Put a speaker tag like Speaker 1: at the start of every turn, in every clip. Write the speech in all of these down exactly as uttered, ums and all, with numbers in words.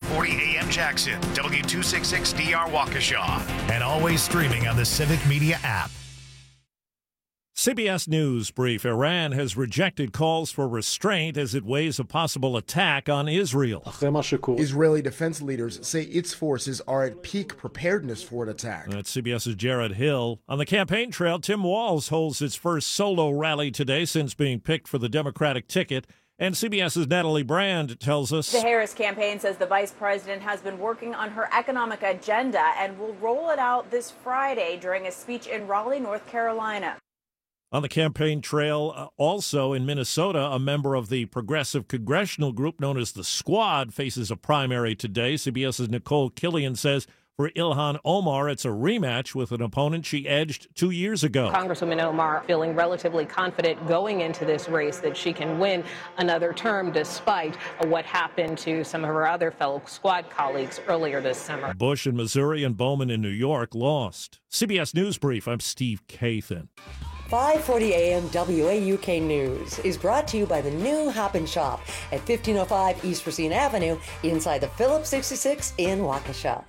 Speaker 1: forty A M Jackson, W two sixty-six D R Waukesha, and always streaming on the Civic Media app.
Speaker 2: C B S News brief. Iran has rejected calls for restraint as it weighs a possible attack on Israel.
Speaker 3: Israeli defense leaders say its forces are at peak preparedness for an attack.
Speaker 2: That's CBS's Jared Hill. On the campaign trail, Tim Walz holds its first solo rally today since being picked for the Democratic ticket. And CBS's Natalie Brand tells us
Speaker 4: the Harris campaign says the vice president has been working on her economic agenda and will roll it out this Friday during a speech in Raleigh, North Carolina.
Speaker 2: On the campaign trail, uh, also in Minnesota, a member of the progressive congressional group known as the Squad faces a primary today. CBS's Nicole Killian says for Ilhan Omar, it's a rematch with an opponent she edged two years ago.
Speaker 5: Congresswoman Omar feeling relatively confident going into this race that she can win another term despite what happened to some of her other fellow Squad colleagues earlier this summer.
Speaker 2: Bush in Missouri and Bowman in New York lost. C B S News Brief, I'm Steve Kathan.
Speaker 6: five forty A M W A U K News is brought to you by the new Hop and Shop at fifteen oh five East Racine Avenue inside the Phillips sixty-six in Waukesha.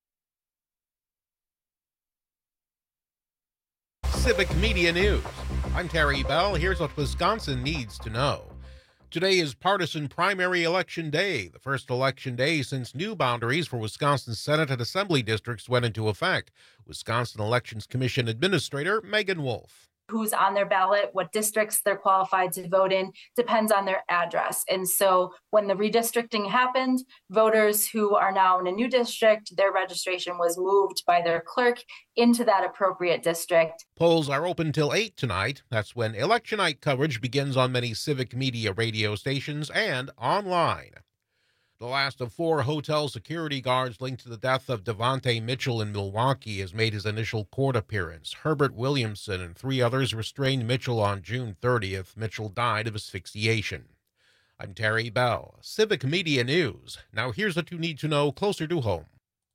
Speaker 7: Civic Media News. I'm Terry Bell. Here's what Wisconsin needs to know. Today is partisan primary election day, the first election day since new boundaries for Wisconsin Senate and Assembly districts went into effect. Wisconsin Elections Commission Administrator Megan Wolf.
Speaker 8: Who's on their ballot, what districts they're qualified to vote in, depends on their address. And so when the redistricting happened, voters who are now in a new district, their registration was moved by their clerk into that appropriate district.
Speaker 7: Polls are open till eight tonight. That's when election night coverage begins on many Civic Media radio stations and online. The last of four hotel security guards linked to the death of Devontae Mitchell in Milwaukee has made his initial court appearance. Herbert Williamson and three others restrained Mitchell on June thirtieth. Mitchell died of asphyxiation. I'm Terry Bell, Civic Media News. Now here's what you need to know closer to home.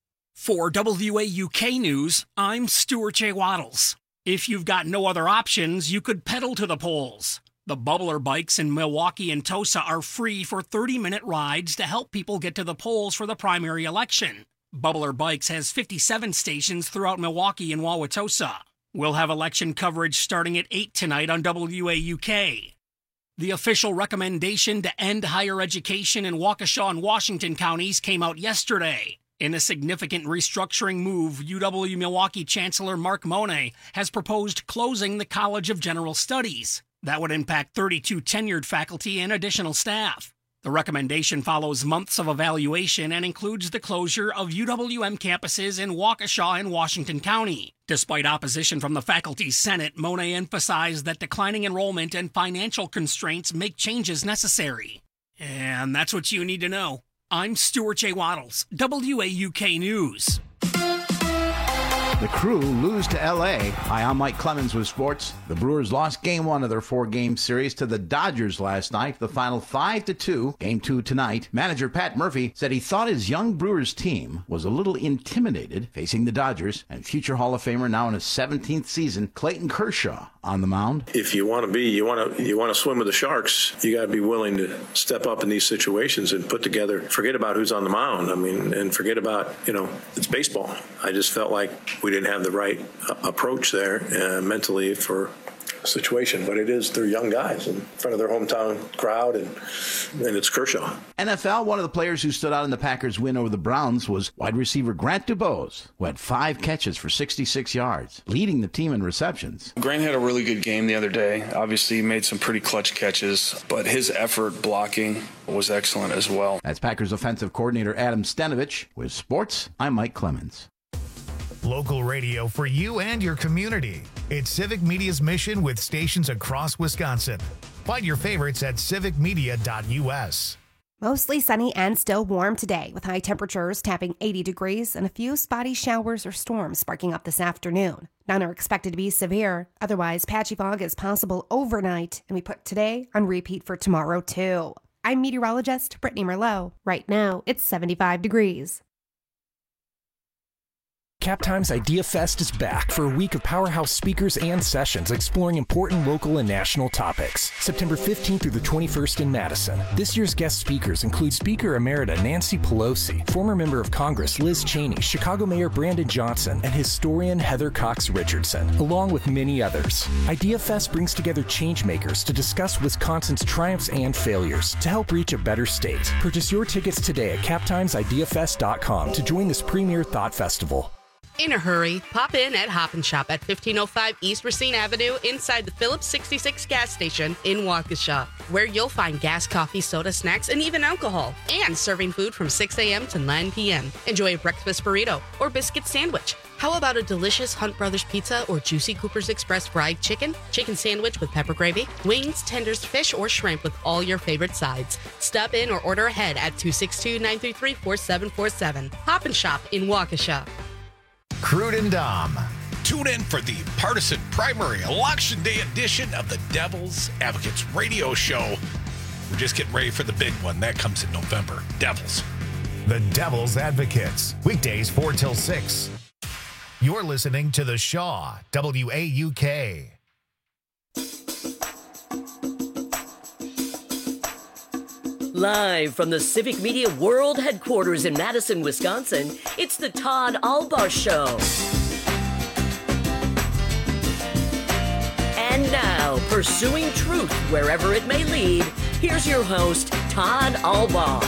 Speaker 9: For W A U K News, I'm Stuart J. Waddles. If you've got no other options, you could pedal to the polls. The Bubbler bikes in Milwaukee and Tosa are free for thirty-minute rides to help people get to the polls for the primary election. Bubbler Bikes has fifty-seven stations throughout Milwaukee and Wauwatosa. We'll have election coverage starting at eight tonight on W A U K. The official recommendation to end higher education in Waukesha and Washington counties came out yesterday. In a significant restructuring move, U W Milwaukee Chancellor Mark Mone has proposed closing the College of General Studies. That would impact thirty-two tenured faculty and additional staff. The recommendation follows months of evaluation and includes the closure of U W M campuses in Waukesha and Washington County. Despite opposition from the faculty senate, Mone emphasized that declining enrollment and financial constraints make changes necessary. And that's what you need to know. I'm Stuart J. Waddles, W A U K News.
Speaker 10: The Crew lose to L A. Hi, I'm Mike Clemens with sports. The Brewers lost game one of their four-game series to the Dodgers last night. The final five to two. Game two tonight. Manager Pat Murphy said he thought his young Brewers team was a little intimidated facing the Dodgers, and future Hall of Famer now in his seventeenth season, Clayton Kershaw on the mound.
Speaker 11: If you want to be, you want to, you want to swim with the Sharks, you got to be willing to step up in these situations and put together. Forget about who's on the mound. I mean, and forget about, you know, it's baseball. I just felt like we didn't have the right uh, approach there uh, mentally for a situation, but it is, they're young guys in front of their hometown crowd, and and it's Kershaw.
Speaker 10: N F L, one of the players who stood out in the Packers' win over the Browns was wide receiver Grant DuBose, who had five catches for sixty-six yards, leading the team in receptions.
Speaker 12: Grant had a really good game the other day. Obviously, he made some pretty clutch catches, but his effort blocking was excellent as well.
Speaker 10: That's Packers offensive coordinator Adam Stenovich. With sports, I'm Mike Clemens.
Speaker 1: Local radio for you and your community. It's Civic Media's mission with stations across Wisconsin. Find your favorites at civic media dot u s.
Speaker 13: Mostly sunny and still warm today, with high temperatures tapping eighty degrees and a few spotty showers or storms sparking up this afternoon. None are expected to be severe. Otherwise, patchy fog is possible overnight, and we put today on repeat for tomorrow, too. I'm meteorologist Brittany Merlot. Right now, it's seventy-five degrees.
Speaker 14: CapTime's Idea Fest is back for a week of powerhouse speakers and sessions exploring important local and national topics. September fifteenth through the twenty-first in Madison. This year's guest speakers include Speaker Emerita Nancy Pelosi, former member of Congress Liz Cheney, Chicago Mayor Brandon Johnson, and historian Heather Cox Richardson, along with many others. Idea Fest brings together changemakers to discuss Wisconsin's triumphs and failures to help reach a better state. Purchase your tickets today at cap times idea fest dot com to join this premier thought festival.
Speaker 15: In a hurry, pop in at Hop and Shop at fifteen oh five East Racine Avenue inside the Phillips sixty-six gas station in Waukesha, where you'll find gas, coffee, soda, snacks, and even alcohol, and serving food from six a.m. to nine p.m. Enjoy a breakfast burrito or biscuit sandwich. How about a delicious Hunt Brothers pizza or juicy Cooper's Express fried chicken, chicken sandwich with pepper gravy, wings, tenders, fish, or shrimp with all your favorite sides? Stop in or order ahead at two six two, nine three three, four seven four seven. Hop and Shop in Waukesha.
Speaker 1: Crude and Dom.
Speaker 16: Tune in for the partisan primary election day edition of the Devil's Advocates radio show. We're just getting ready for the big one. That comes in November. Devils.
Speaker 1: The Devil's Advocates. Weekdays four till six. You're listening to The Shaw, W A U K.
Speaker 17: Live from the Civic Media World Headquarters in Madison, Wisconsin, it's the Todd Alba Show. And now, pursuing truth wherever it may lead, here's your host, Todd Alba.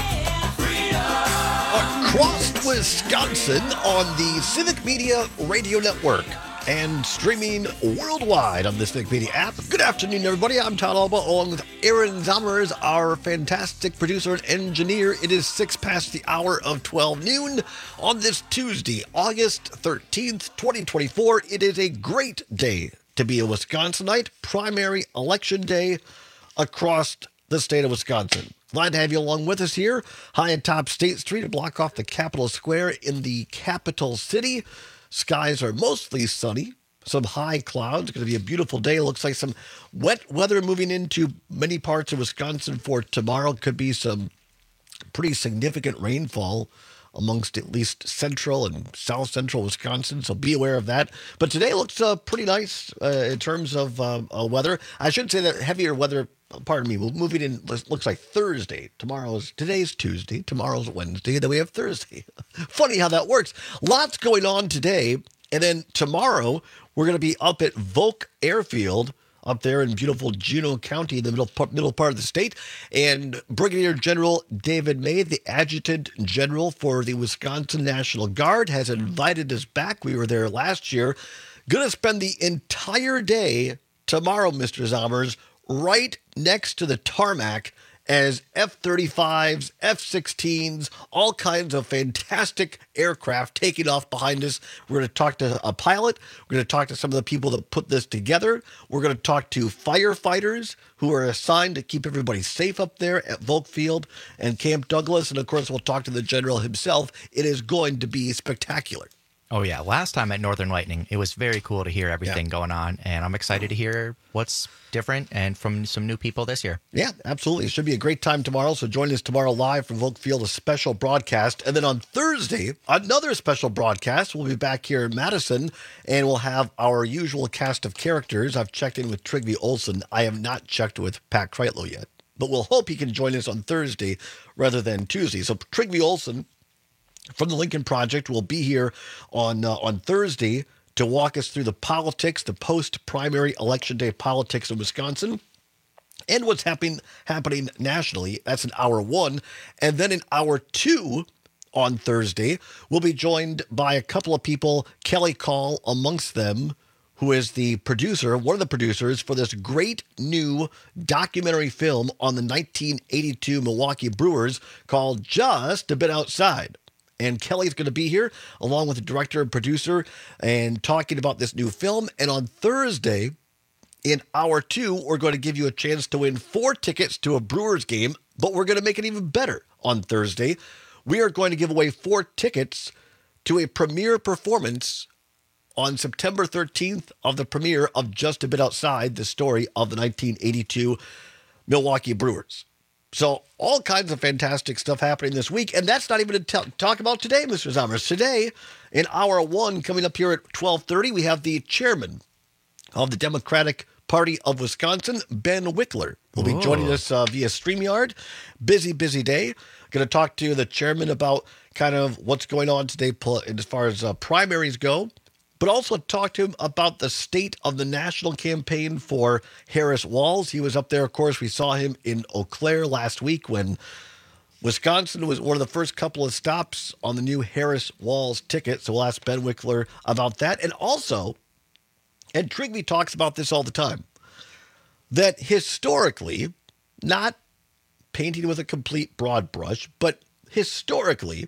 Speaker 18: Across Wisconsin on the Civic Media Radio Network and streaming worldwide on the Civic Media app. Good afternoon, everybody. I'm Todd Alba, along with Aaron Zommers, our fantastic producer and engineer. It is six past the hour of twelve noon on this Tuesday, August thirteenth, twenty twenty-four. It is a great day to be a Wisconsinite, primary election day across the state of Wisconsin. Glad to have you along with us here, high atop State Street, a block off the Capitol Square in the capital city. Skies are mostly sunny, some high clouds. It's going to be a beautiful day. Looks like some wet weather moving into many parts of Wisconsin for tomorrow. Could be some pretty significant rainfall amongst at least central and south central Wisconsin, so be aware of that. But today looks uh, pretty nice uh, in terms of uh, uh, weather. I should say that heavier weather, pardon me, we're moving in, looks like Thursday. Tomorrow's, today's Tuesday, tomorrow's Wednesday, then we have Thursday. Funny how that works. Lots going on today, and then tomorrow we're going to be up at Volk Airfield, up there in beautiful Juneau County, the middle part, middle part of the state. And Brigadier General David May, the Adjutant General for the Wisconsin National Guard, has invited us back. We were there last year. Going to spend the entire day tomorrow, Mister Zommers, right next to the tarmac as F thirty-fives, F sixteens, all kinds of fantastic aircraft taking off behind us. We're going to talk to a pilot. We're going to talk to some of the people that put this together. We're going to talk to firefighters who are assigned to keep everybody safe up there at Volk Field and Camp Douglas. And, of course, we'll talk to the general himself. It is going to be spectacular.
Speaker 19: Oh, yeah. Last time at Northern Lightning, it was very cool to hear everything yeah. going on, and I'm excited to hear what's different and from some new people this year.
Speaker 18: Yeah, absolutely. It should be a great time tomorrow, so join us tomorrow live from Volk Field, a special broadcast. And then on Thursday, another special broadcast. We'll be back here in Madison, and we'll have our usual cast of characters. I've checked in with Trygve Olsen. I have not checked with Pat Kreitlow yet, but we'll hope he can join us on Thursday rather than Tuesday. So Trygve Olsen from the Lincoln Project will be here on uh, on Thursday to walk us through the politics, the post-primary election day politics in Wisconsin, and what's happening happening nationally. That's in hour one. And then in hour two on Thursday, we'll be joined by a couple of people, Kelly Call amongst them, who is the producer, one of the producers for this great new documentary film on the nineteen eighty-two Milwaukee Brewers called Just a Bit Outside. And Kelly's going to be here along with the director and producer and talking about this new film. And on Thursday, in hour two, we're going to give you a chance to win four tickets to a Brewers game, but we're going to make it even better on Thursday. We are going to give away four tickets to a premiere performance on September thirteenth of the premiere of Just a Bit Outside, the story of the nineteen eighty-two Milwaukee Brewers. So all kinds of fantastic stuff happening this week. And that's not even to t- talk about today, Mister Zommers. Today, in hour one, coming up here at twelve thirty, we have the chairman of the Democratic Party of Wisconsin, Ben Wickler, will be joining us uh, via StreamYard. Busy, busy day. Going to talk to the chairman about kind of what's going on today as far as uh, primaries go, but also talk to him about the state of the national campaign for Harris Walz. He was up there, of course. We saw him in Eau Claire last week when Wisconsin was one of the first couple of stops on the new Harris Walz ticket. So we'll ask Ben Wickler about that. And also, and Trigby talks about this all the time, that historically, not painting with a complete broad brush, but historically,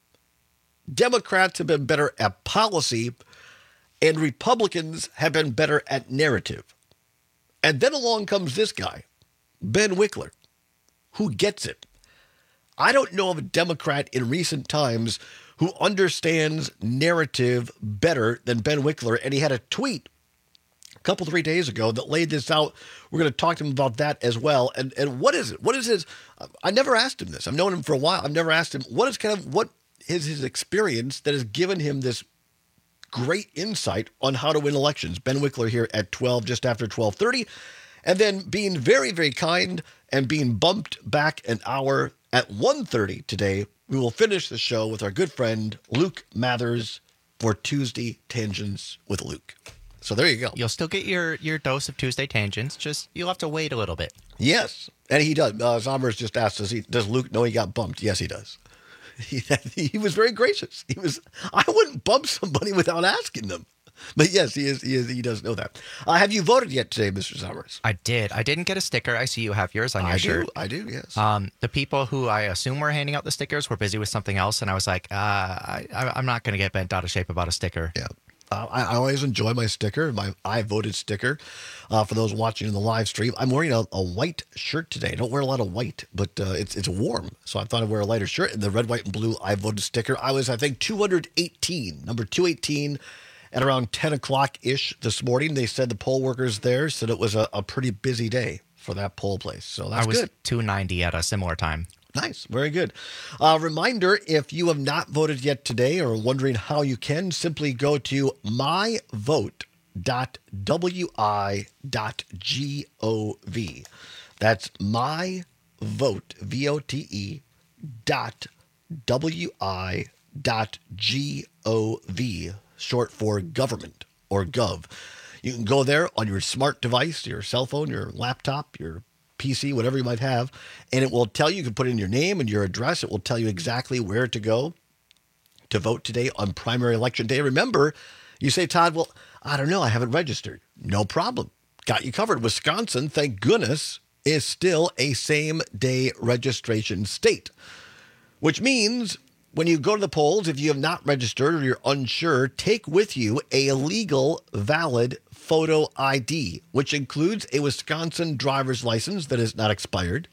Speaker 18: Democrats have been better at policy and Republicans have been better at narrative. And then along comes this guy, Ben Wickler, who gets it. I don't know of a Democrat in recent times who understands narrative better than Ben Wickler, and he had a tweet a couple, three days ago that laid this out. We're going to talk to him about that as well. And and what is it? What is his? I never asked him this. I've known him for a while. I've never asked him what is kind of what is his experience that has given him this great insight on how to win elections. Ben Wickler here at twelve, just after twelve thirty, and then being very, very kind and being bumped back an hour at one thirty today. We will finish the show with our good friend Luke Mathers for Tuesday Tangents with Luke. So there you go.
Speaker 19: You'll still get your, your dose of Tuesday Tangents, just you'll have to wait a little bit.
Speaker 18: Yes, and he does. Uh, Zommers just asked, does, he, does Luke know he got bumped? Yes, he does. He, he was very gracious. He was. I wouldn't bump somebody without asking them. But yes, he is. He is. He does know that. Uh, have you voted yet today, Mister Zommers?
Speaker 19: I did. I didn't get a sticker. I see you have yours on your
Speaker 18: I
Speaker 19: shirt.
Speaker 18: do. I do. Yes.
Speaker 19: Um, the people who I assume were handing out the stickers were busy with something else, and I was like, uh, I, I'm not going to get bent out of shape about a sticker.
Speaker 18: Yeah. Uh, I, I always enjoy my sticker, my I voted sticker. Uh, for those watching in the live stream, I'm wearing a, a white shirt today. I don't wear a lot of white, but uh, it's it's warm, so I thought I'd wear a lighter shirt. And the red, white, and blue I voted sticker. I was, I think, two hundred eighteen, number two eighteen, at around ten o'clock ish this morning. They said the poll workers there said it was a, a pretty busy day for that poll place. So that's
Speaker 19: I was
Speaker 18: good.
Speaker 19: two ninety at a similar time.
Speaker 18: Nice. Very good. Uh, reminder, if you have not voted yet today or wondering how you can, simply go to my vote dot w i dot gov. That's myvote, V O T E, dot W I dot G O V, short for government or gov. You can go there on your smart device, your cell phone, your laptop, your P C, whatever you might have, and it will tell you, you can put in your name and your address. It will tell you exactly where to go to vote today on primary election day. Remember, you say, Todd, well, I don't know, I haven't registered. No problem. Got you covered. Wisconsin, thank goodness, is still a same-day registration state, which means when you go to the polls, if you have not registered or you're unsure, take with you a legal, valid photo I D, which includes a Wisconsin driver's license that is not expired.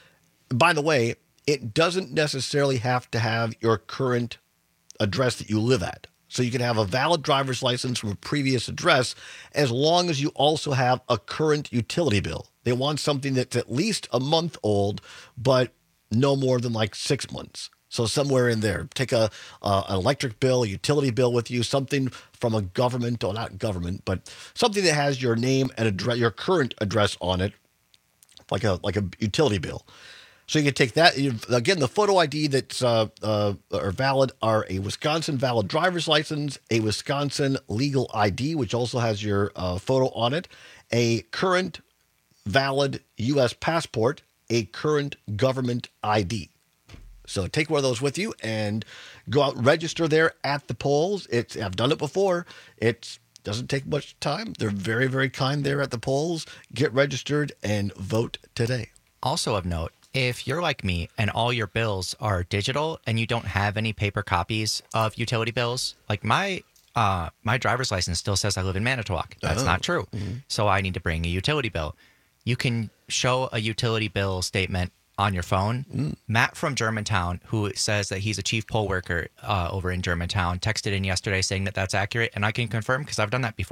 Speaker 18: By the way, it doesn't necessarily have to have your current address that you live at. So you can have a valid driver's license from a previous address as long as you also have a current utility bill. They want something that's at least a month old, but no more than like six months. So somewhere in there, take a uh, an electric bill, a utility bill with you, something from a government, or not government, but something that has your name and address, your current address on it, like a like a utility bill. So you can take that. Again, the photo I D that's uh, uh, are valid are a Wisconsin valid driver's license, a Wisconsin legal I D, which also has your uh, photo on it, a current valid U S passport, a current government I D. So take one of those with you and go out and register there at the polls. It's I've done it before. It doesn't take much time. They're very, very kind there at the polls. Get registered and vote today.
Speaker 19: Also of note, if you're like me and all your bills are digital and you don't have any paper copies of utility bills, like my uh, my driver's license still says I live in Manitowoc. That's
Speaker 18: Oh.
Speaker 19: not true.
Speaker 18: Mm-hmm.
Speaker 19: So I need to bring a utility bill. You can show a utility bill statement on your phone.
Speaker 18: Mm.
Speaker 19: Matt from Germantown, who says that he's a chief poll worker uh, over in Germantown, texted in yesterday saying that that's accurate, and I can confirm because I've done that before.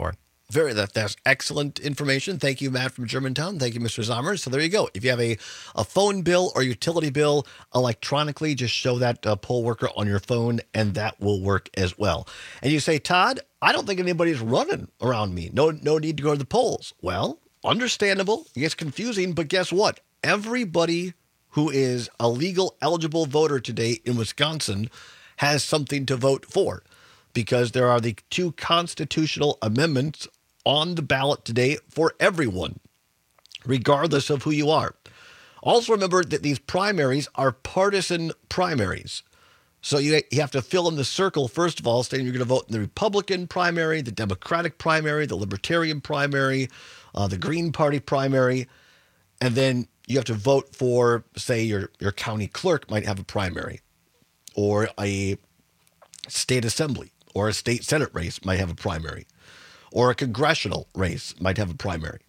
Speaker 18: Very that that's excellent information. Thank you, Matt from Germantown. Thank you, Mister Zommers. So there you go. If you have a, a phone bill or utility bill electronically, just show that uh, poll worker on your phone, and that will work as well. And you say, Todd, I don't think anybody's running around me. No, no need to go to the polls. Well, understandable. It gets confusing, but guess what? Everybody who is a legal eligible voter today in Wisconsin has something to vote for, because there are the two constitutional amendments on the ballot today for everyone, regardless of who you are. Also remember that these primaries are partisan primaries. So you, you have to fill in the circle, first of all, saying you're going to vote in the Republican primary, the Democratic primary, the Libertarian primary, uh, the Green Party primary, and then you have to vote for, say, your, your county clerk might have a primary, or a state assembly, or a state senate race might have a primary, or a congressional race might have a primary.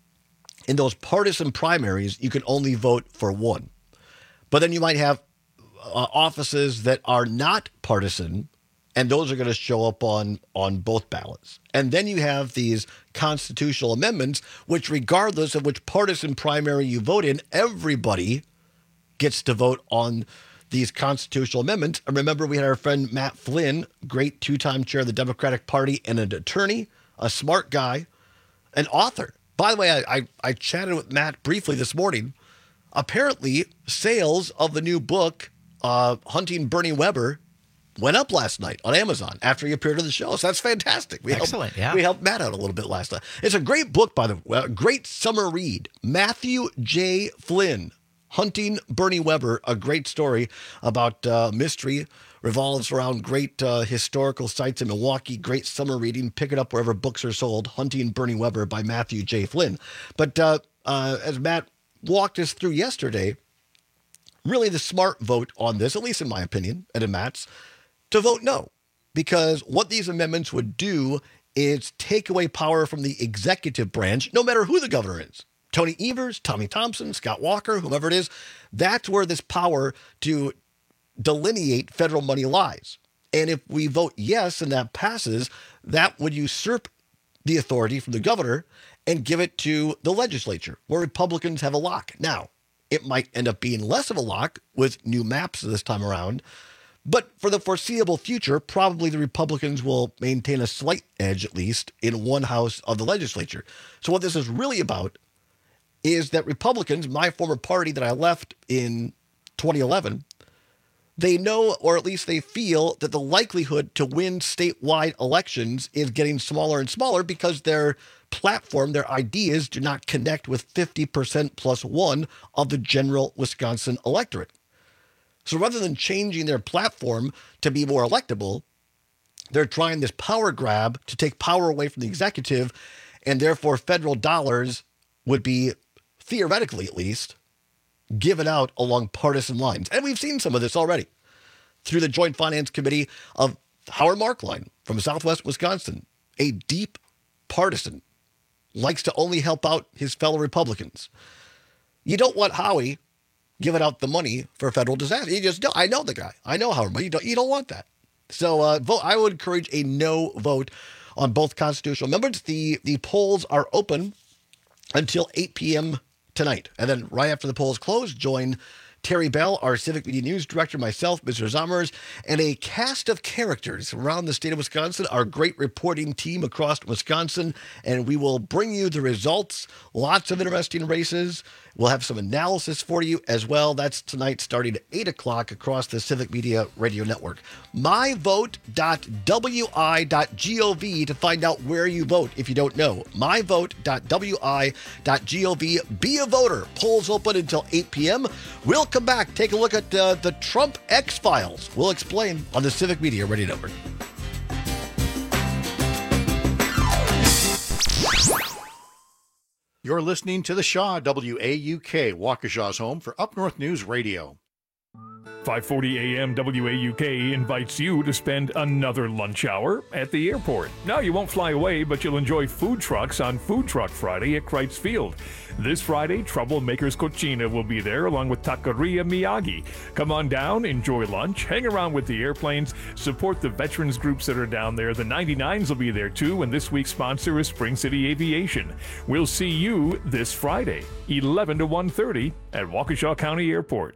Speaker 18: In those partisan primaries, you can only vote for one. But then you might have uh, offices that are not partisan, and those are going to show up on, on both ballots. And then you have these constitutional amendments, which regardless of which partisan primary you vote in, everybody gets to vote on these constitutional amendments. And remember, we had our friend Matt Flynn, great two-time chair of the Democratic Party and an attorney, a smart guy, an author. By the way, I, I, I chatted with Matt briefly this morning. Apparently, sales of the new book, uh, Hunting Bernie Weber, went up last night on Amazon after he appeared on the show. So that's fantastic. We
Speaker 19: Excellent,
Speaker 18: helped,
Speaker 19: yeah.
Speaker 18: We helped Matt out a little bit last night. It's a great book, by the way. A great summer read. Matthew J. Flynn, Hunting Bernie Weber, a great story about uh, mystery, revolves around great uh, historical sites in Milwaukee. Great summer reading. Pick it up wherever books are sold. Hunting Bernie Weber by Matthew J. Flynn. But uh, uh, as Matt walked us through yesterday, really the smart vote on this, at least in my opinion, and in Matt's, to vote no. Because what these amendments would do is take away power from the executive branch, no matter who the governor is. Tony Evers, Tommy Thompson, Scott Walker, whomever it is, that's where this power to delineate federal money lies. And if we vote yes and that passes, that would usurp the authority from the governor and give it to the legislature, where Republicans have a lock. Now, it might end up being less of a lock with new maps this time around, but for the foreseeable future, probably the Republicans will maintain a slight edge, at least, in one house of the legislature. So what this is really about is that Republicans, my former party that I left in twenty eleven, they know, or at least they feel, that the likelihood to win statewide elections is getting smaller and smaller because their platform, their ideas do not connect with fifty percent plus one of the general Wisconsin electorate. So rather than changing their platform to be more electable, they're trying this power grab to take power away from the executive, and therefore federal dollars would be, theoretically at least, given out along partisan lines. And we've seen some of this already through the Joint Finance Committee of Howard Markline from Southwest Wisconsin, a deep partisan, likes to only help out his fellow Republicans. You don't want Howie giving out the money for a federal disaster. You just don't. I know the guy. I know Howard, but you don't, you don't want that. So uh, vote. I would encourage a no vote on both constitutional amendments. The, the polls are open until eight p.m. tonight. And then right after the polls close, join Terry Bell, our Civic Media News Director, myself, Mister Zommers, and a cast of characters around the state of Wisconsin, our great reporting team across Wisconsin, and we will bring you the results. Lots of interesting races. We'll have some analysis for you as well. That's tonight starting at eight o'clock across the Civic Media Radio Network. my vote dot w i dot gov to find out where you vote if you don't know. my vote dot w i dot gov. Be a voter. Polls open until eight p.m. We'll come back, take a look at uh, the Trump X-Files. We'll explain on the Civic Media Radio Network.
Speaker 20: You're listening to the Shaw, W A U K, Waukesha's home for Up North News Radio. five forty A M W A U K invites you to spend another lunch hour at the airport. Now, you won't fly away, but you'll enjoy food trucks on Food Truck Friday at Kreitz Field. This Friday, Troublemakers Cochina will be there along with Taqueria Miyagi. Come on down, enjoy lunch, hang around with the airplanes, support the veterans groups that are down there. The ninety-nines will be there too, and this week's sponsor is Spring City Aviation. We'll see you this Friday, eleven to one thirty at Waukesha County Airport.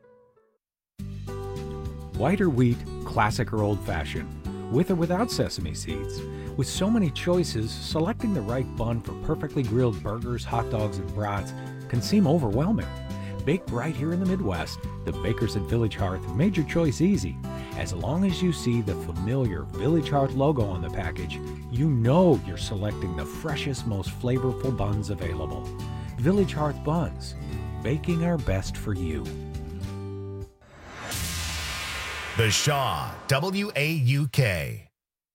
Speaker 14: White or wheat, classic or old-fashioned, with or without sesame seeds. With so many choices, selecting the right bun for perfectly grilled burgers, hot dogs, and brats can seem overwhelming. Baked right here in the Midwest, the bakers at Village Hearth have made your choice easy. As long as you see the familiar Village Hearth logo on the package, you know you're selecting the freshest, most flavorful buns available. Village Hearth Buns, baking our best for you.
Speaker 1: The Shaw, W A U K.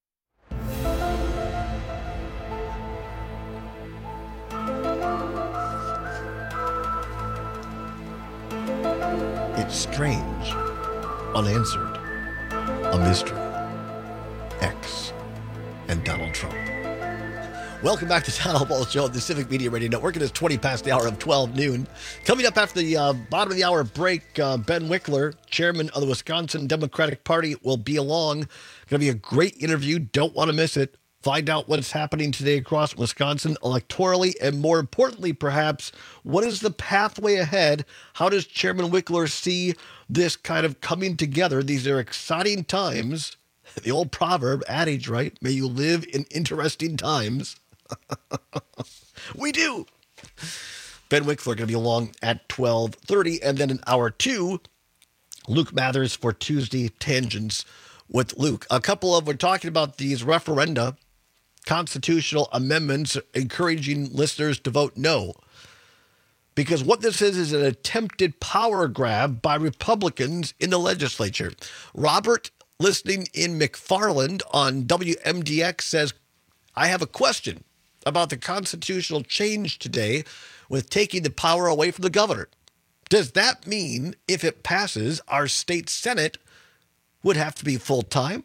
Speaker 18: It's strange, unanswered, a mystery. X and Donald Trump. Welcome back to Town Hall Ball Show on the Civic Media Radio Network. It is twenty past the hour of twelve noon. Coming up after the uh, bottom of the hour break, uh, Ben Wickler, chairman of the Wisconsin Democratic Party, will be along. Going to be a great interview. Don't want to miss it. Find out what's happening today across Wisconsin electorally, and more importantly, perhaps, what is the pathway ahead? How does Chairman Wickler see this kind of coming together? These are exciting times. The old proverb, adage, right? May you live in interesting times. We do. Ben Wickler going to be along at twelve thirty, and then in hour two, Luke Mathers for Tuesday Tangents with Luke. A couple of, we're talking about these referenda, constitutional amendments, encouraging listeners to vote no. Because what this is is an attempted power grab by Republicans in the legislature. Robert, listening in McFarland on W M D X, says, I have a question about the constitutional change today with taking the power away from the governor. Does that mean if it passes, our state Senate would have to be full-time?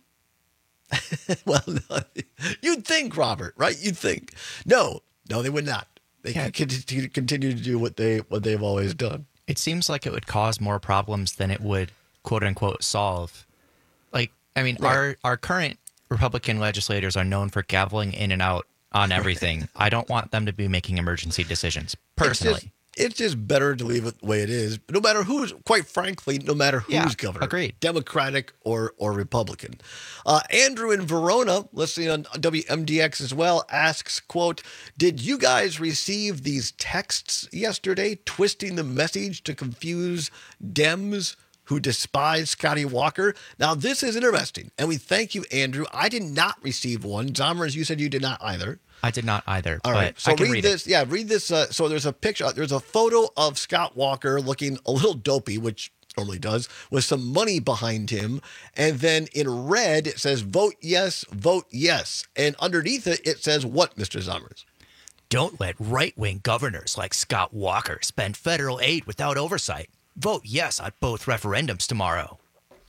Speaker 18: Well, no, you'd think, Robert, right? You'd think. No, no, they would not. They yeah. can continue to do what, they, what they've always done.
Speaker 19: It seems like it would cause more problems than it would, quote-unquote, solve. Like, I mean, right. our, our current Republican legislators are known for gaveling in and out on everything. I don't want them to be making emergency decisions, personally.
Speaker 18: It's just, it's just better to leave it the way it is, no matter who's, quite frankly, no matter who's
Speaker 19: yeah,
Speaker 18: governor.
Speaker 19: Agreed.
Speaker 18: Democratic or, or Republican. Uh, Andrew in Verona, listening on W M D X as well, asks, quote, did you guys receive these texts yesterday twisting the message to confuse Dems who despise Scotty Walker? Now, this is interesting, and we thank you, Andrew. I did not receive one. Zomers, you said you did not either.
Speaker 19: I did not either.
Speaker 18: All right, so read, read this. It. Yeah, read this. Uh, so there's a picture. There's a photo of Scott Walker looking a little dopey, which normally does, with some money behind him. And then in red, it says, vote yes, vote yes. And underneath it, it says what, Mister Zomers?
Speaker 21: Don't let right-wing governors like Scott Walker spend federal aid without oversight. Vote yes on both referendums tomorrow.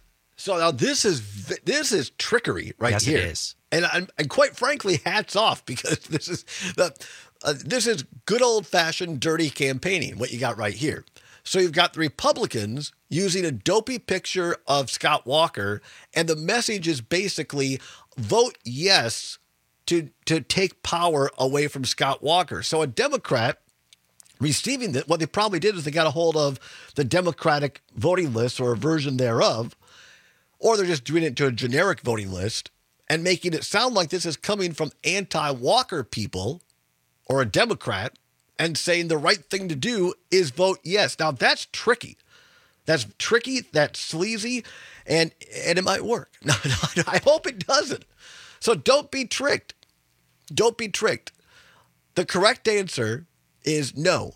Speaker 18: So now this is this is trickery right
Speaker 19: yes,
Speaker 18: here.
Speaker 19: Yes, it is.
Speaker 18: And, and and quite frankly, hats off, because this is the uh, this is good old-fashioned dirty campaigning, what you got right here. So you've got the Republicans using a dopey picture of Scott Walker, and the message is basically vote yes to to take power away from Scott Walker. So a Democrat receiving that, what they probably did is they got a hold of the Democratic voting list or a version thereof, or they're just doing it to a generic voting list and making it sound like this is coming from anti-Walker people or a Democrat and saying the right thing to do is vote yes. Now, that's tricky. That's tricky, that's sleazy, and, and it might work. No, no, I hope it doesn't. So don't be tricked. Don't be tricked. The correct answer is no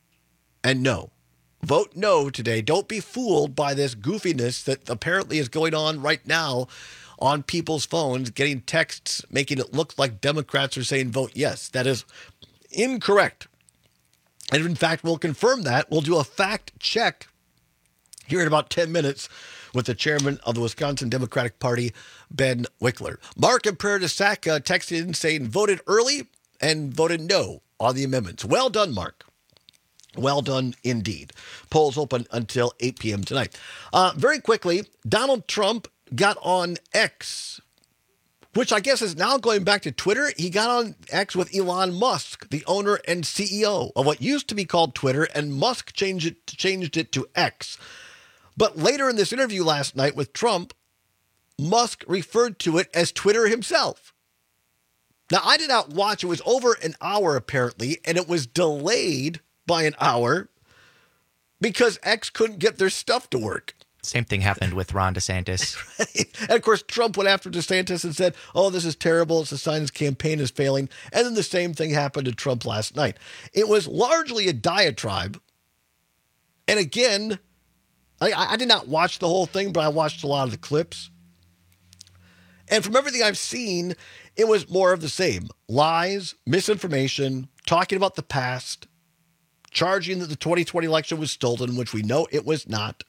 Speaker 18: and no. Vote no today. Don't be fooled by this goofiness that apparently is going on right now on people's phones, getting texts making it look like Democrats are saying vote yes. That is incorrect. And in fact, we'll confirm that. We'll do a fact check Here in about ten minutes with the chairman of the Wisconsin Democratic Party, Ben Wickler. Mark in Prairie du Sac uh, texted in saying voted early and voted no on the amendments. Well done, Mark. Well done indeed. Polls open until eight p.m. tonight. Uh, very quickly, Donald Trump got on X, which I guess is now going back to Twitter. He got on X with Elon Musk, the owner and C E O of what used to be called Twitter, and Musk changed it, changed it to X. But later in this interview last night with Trump, Musk referred to it as Twitter himself. Now, I did not watch. It was over an hour, apparently, and it was delayed by an hour because X couldn't get their stuff to work.
Speaker 19: Same thing happened with Ron DeSantis.
Speaker 18: And, of course, Trump went after DeSantis and said, oh, this is terrible. It's a sign his campaign is failing. And then the same thing happened to Trump last night. It was largely a diatribe. And again, I, I did not watch the whole thing, but I watched a lot of the clips. And from everything I've seen, it was more of the same. Lies, misinformation, talking about the past, charging that the twenty twenty election was stolen, which we know it was not.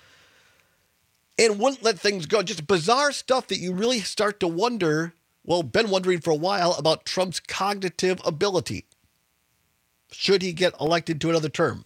Speaker 18: And wouldn't let things go. Just bizarre stuff that you really start to wonder, well, been wondering for a while about Trump's cognitive ability. Should he get elected to another term?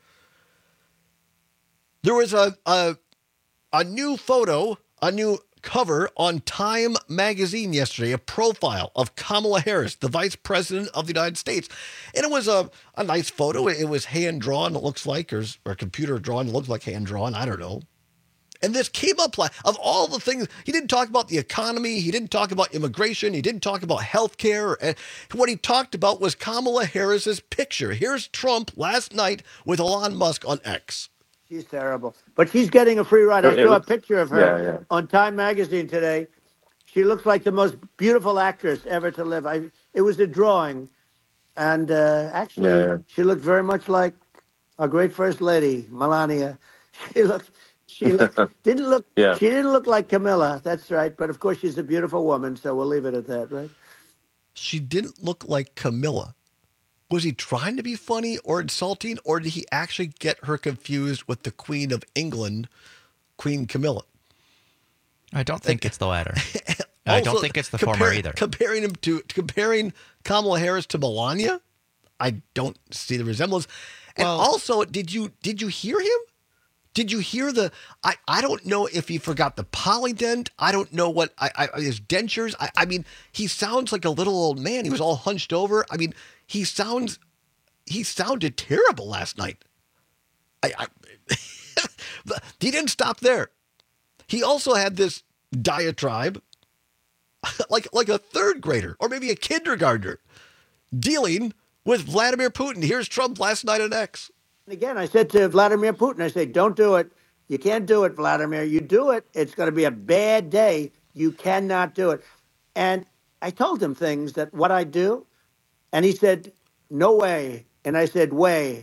Speaker 18: There was a, a, a new photo, a new cover on Time magazine yesterday, a profile of Kamala Harris, the vice president of the United States. And it was a, a nice photo. It was hand-drawn, it looks like, or, or computer-drawn, it looks like hand-drawn, I don't know. And this came up like, of all the things, he didn't talk about the economy, he didn't talk about immigration, he didn't talk about health care. And what he talked about was Kamala Harris's picture. Here's Trump last night with Elon Musk on X.
Speaker 3: She's terrible. But she's getting a free ride. I saw a picture of her
Speaker 22: yeah, yeah.
Speaker 3: on Time magazine today. She looks like the most beautiful actress ever to live. I, it was a drawing. And uh, actually,
Speaker 22: Yeah, yeah.
Speaker 3: she looked very much like our great first lady, Melania. She looked, she looked, didn't look,
Speaker 22: Yeah.
Speaker 3: she didn't look like Camilla. That's right. But of course, she's a beautiful woman. So we'll leave it at that, right?
Speaker 18: She didn't look like Camilla. Was he trying to be funny or insulting, or did he actually get her confused with the Queen of England, Queen Camilla?
Speaker 19: I don't think it's the latter. I don't
Speaker 18: Also,
Speaker 19: think it's the
Speaker 18: compare-
Speaker 19: former either.
Speaker 18: Comparing him to comparing Kamala Harris to Melania, I don't see the resemblance. And also, did you did you hear him? Did you hear the? I, I don't know if he forgot the polydent. I don't know what I, I his dentures. I, I mean, he sounds like a little old man. He was all hunched over. I mean, he sounds he sounded terrible last night. I, I but he didn't stop there. He also had this diatribe, like like a third grader or maybe a kindergartner, dealing with Vladimir Putin. Here's Trump last night on X.
Speaker 3: And again, I said to Vladimir Putin, I said, don't do it. You can't do it, Vladimir. You do it, it's going to be a bad day. You cannot do it. And I told him things that what I do, and he said, no way. And I said, way.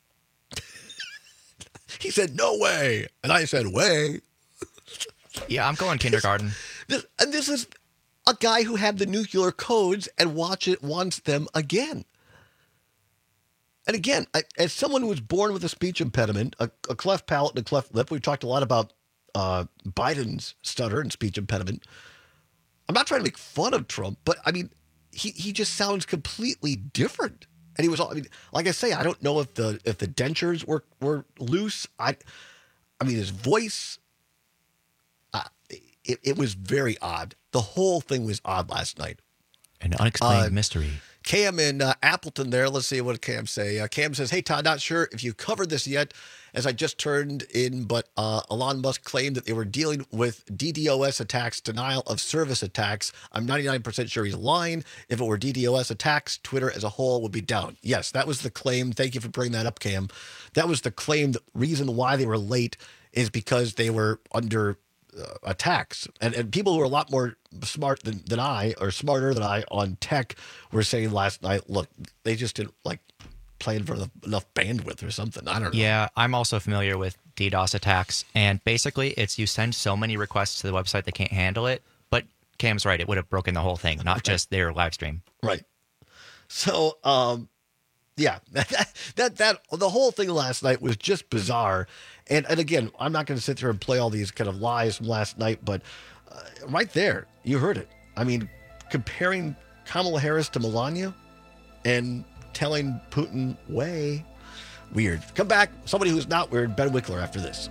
Speaker 18: He said, no way. And I said, way.
Speaker 19: Yeah, I'm going kindergarten.
Speaker 18: This, and this is a guy who had the nuclear codes and watch it wants them again. And again, I, as someone who was born with a speech impediment, a, a cleft palate and a cleft lip, we've talked a lot about uh, Biden's stutter and speech impediment. I'm not trying to make fun of Trump, but I mean, he, he just sounds completely different. And he was all, I mean, like I say, I don't know if the if the dentures were, were loose. I I mean, his voice, uh, it, it was very odd. The whole thing was odd last night.
Speaker 19: An unexplained
Speaker 18: Uh,
Speaker 19: mystery.
Speaker 18: Cam in uh, Appleton there. Let's see what Cam say. Uh, Cam says, hey, Todd, not sure if you covered this yet as I just turned in, but uh, Elon Musk claimed that they were dealing with D DoS attacks, denial of service attacks. I'm ninety-nine percent sure he's lying. If it were D DoS attacks, Twitter as a whole would be down. Yes, that was the claim. Thank you for bringing that up, Cam. That was the claim. The reason why they were late is because they were under uh, attacks. And, and people who are a lot more smart than, than I, or smarter than I on tech, were saying last night, look, they just didn't like playing for enough bandwidth or something. I don't know.
Speaker 19: Yeah, I'm also familiar with DDoS attacks. And basically, it's you send so many requests to the website they can't handle it. But Cam's right. It would have broken the whole thing, not right. just their live stream.
Speaker 18: Right. So, um, yeah, that, that, that, the whole thing last night was just bizarre. And, and again, I'm not going to sit there and play all these kind of lies from last night, but uh, right there, you heard it. I mean, comparing Kamala Harris to Melania and telling Putin way weird. Come back, somebody who's not weird, Ben Wickler after this.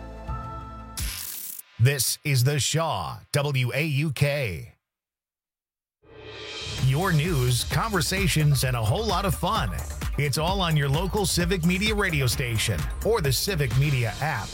Speaker 1: This is the Shaw, W A U K. Your news, conversations, and a whole lot of fun. It's all on your local Civic Media radio station or the Civic Media app.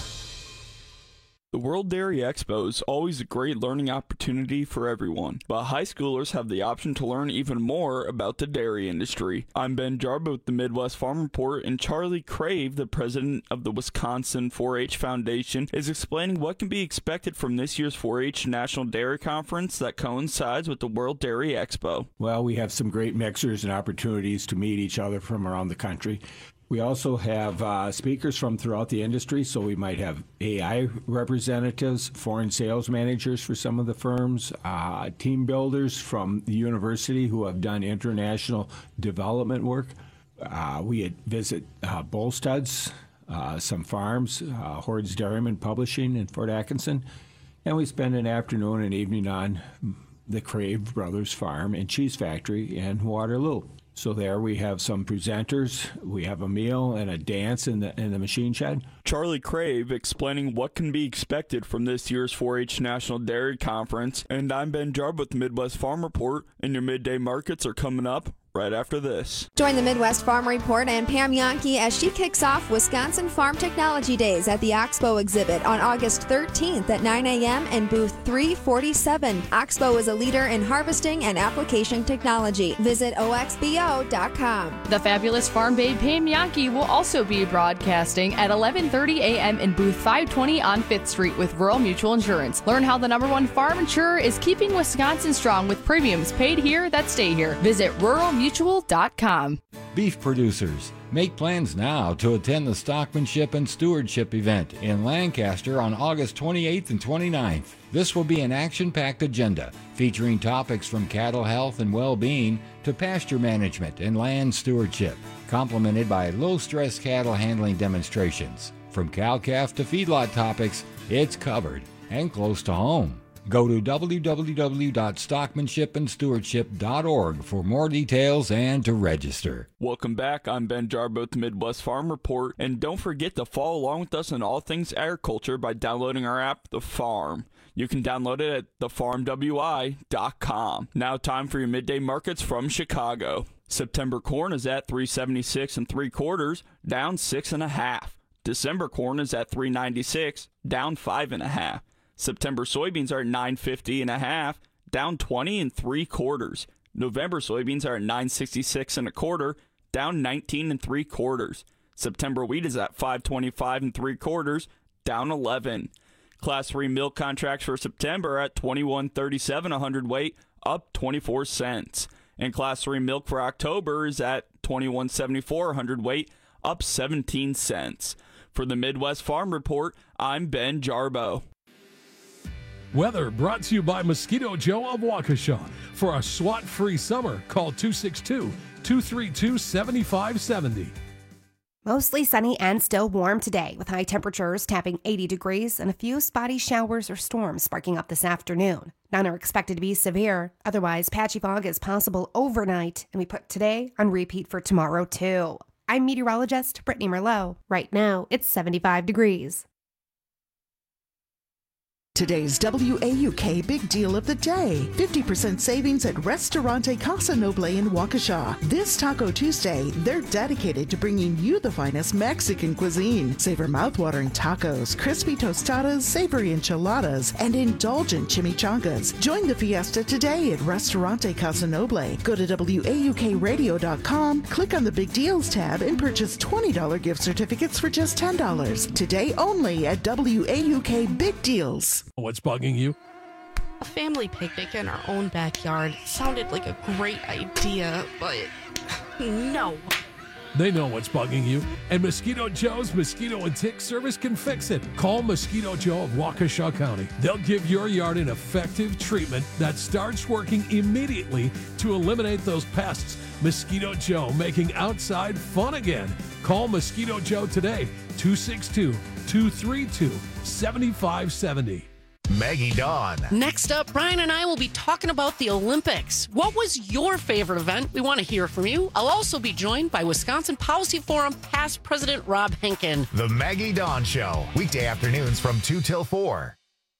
Speaker 4: The World Dairy Expo is always a great learning opportunity for everyone, but high schoolers have the option to learn even more about the dairy industry. I'm Ben Jarbo with the Midwest Farm Report, and Charlie Crave, the president of the Wisconsin four H Foundation, is explaining what can be expected from this year's four H National Dairy Conference that coincides with the World Dairy Expo.
Speaker 22: Well, we have some great mixers and opportunities to meet each other from around the country. We also have uh, speakers from throughout the industry, so we might have A I representatives, foreign sales managers for some of the firms, uh, team builders from the university who have done international development work. Uh, we visit uh, Bolsted's, uh, some farms, uh, Hordes Dairyman Publishing in Fort Atkinson, and we spend an afternoon and evening on the Crave Brothers Farm and Cheese Factory in Waterloo. So there we have some presenters, we have a meal and a dance in the in the machine shed.
Speaker 4: Charlie Crave explaining what can be expected from this year's four H National Dairy Conference. And I'm Ben Jarb with the Midwest Farm Report, and your midday markets are coming up right after this.
Speaker 23: Join the Midwest Farm Report and Pam Yankee as she kicks off Wisconsin Farm Technology Days at the Oxbow exhibit on August thirteenth at nine a.m. in booth three forty-seven. Oxbow is a leader in harvesting and application technology. Visit O X B O dot com.
Speaker 24: The fabulous farm babe Pam Yankee will also be broadcasting at eleven thirty a.m. in booth five twenty on fifth Street with Rural Mutual Insurance. Learn how the number one farm insurer is keeping Wisconsin strong with premiums paid here that stay here. Visit rural mutual dot com.
Speaker 25: Beef producers, make plans now to attend the Stockmanship and Stewardship event in Lancaster on August twenty-eighth and twenty-ninth. This will be an action-packed agenda featuring topics from cattle health and well-being to pasture management and land stewardship, complemented by low-stress cattle handling demonstrations. From cow-calf to feedlot topics, it's covered and close to home. Go to w w w dot stockmanship and stewardship dot org for more details and to register.
Speaker 4: Welcome back. I'm Ben Jarbo with the Midwest Farm Report. And don't forget to follow along with us on all things agriculture by downloading our app, The Farm. You can download it at the farm w i dot com. Now time for your midday markets from Chicago. September corn is at three seventy-six and three quarters, down six and a half. December corn is at three ninety-six, down five and a half. September soybeans are at nine fifty and a half, down twenty and three quarters. November soybeans are at nine sixty-six and a quarter, down nineteen and three quarters. September wheat is at five twenty-five and three quarters, down eleven. Class three milk contracts for September are at twenty-one thirty-seven a hundredweight, up twenty-four cents. And Class three milk for October is at twenty-one seventy-four a hundredweight, up seventeen cents. For the Midwest Farm Report, I'm Ben Jarbo.
Speaker 26: Weather brought to you by Mosquito Joe of Waukesha. For a SWAT-free summer, call two six two, two three two, seven five seven zero.
Speaker 13: Mostly sunny and still warm today, with high temperatures tapping eighty degrees and a few spotty showers or storms sparking up this afternoon. None are expected to be severe. Otherwise, patchy fog is possible overnight, and we put today on repeat for tomorrow, too. I'm meteorologist Brittany Merlot. Right now, it's seventy-five degrees.
Speaker 27: Today's W A U K Big Deal of the Day. fifty percent savings at Restaurante Casa Noble in Waukesha. This Taco Tuesday, they're dedicated to bringing you the finest Mexican cuisine. Savor mouthwatering tacos, crispy tostadas, savory enchiladas, and indulgent chimichangas. Join the fiesta today at Restaurante Casa Noble. Go to W A U K radio dot com, click on the Big Deals tab, and purchase twenty dollars gift certificates for just ten dollars. Today only at W A U K Big Deals.
Speaker 26: What's bugging you?
Speaker 15: A family picnic in our own backyard sounded like a great idea, but no.
Speaker 26: They know what's bugging you, and Mosquito Joe's Mosquito and Tick Service can fix it. Call Mosquito Joe of Waukesha County. They'll give your yard an effective treatment that starts working immediately to eliminate those pests. Mosquito Joe, making outside fun again. Call Mosquito Joe today, two six two, two three two, seven five seven zero.
Speaker 1: Maggie Dawn.
Speaker 2: Next up, Brian and I will be talking about the Olympics. What was your favorite event? We want to hear from you. I'll also be joined by Wisconsin Policy Forum past President Rob Henkin.
Speaker 1: The Maggie Dawn Show, weekday afternoons from two till four.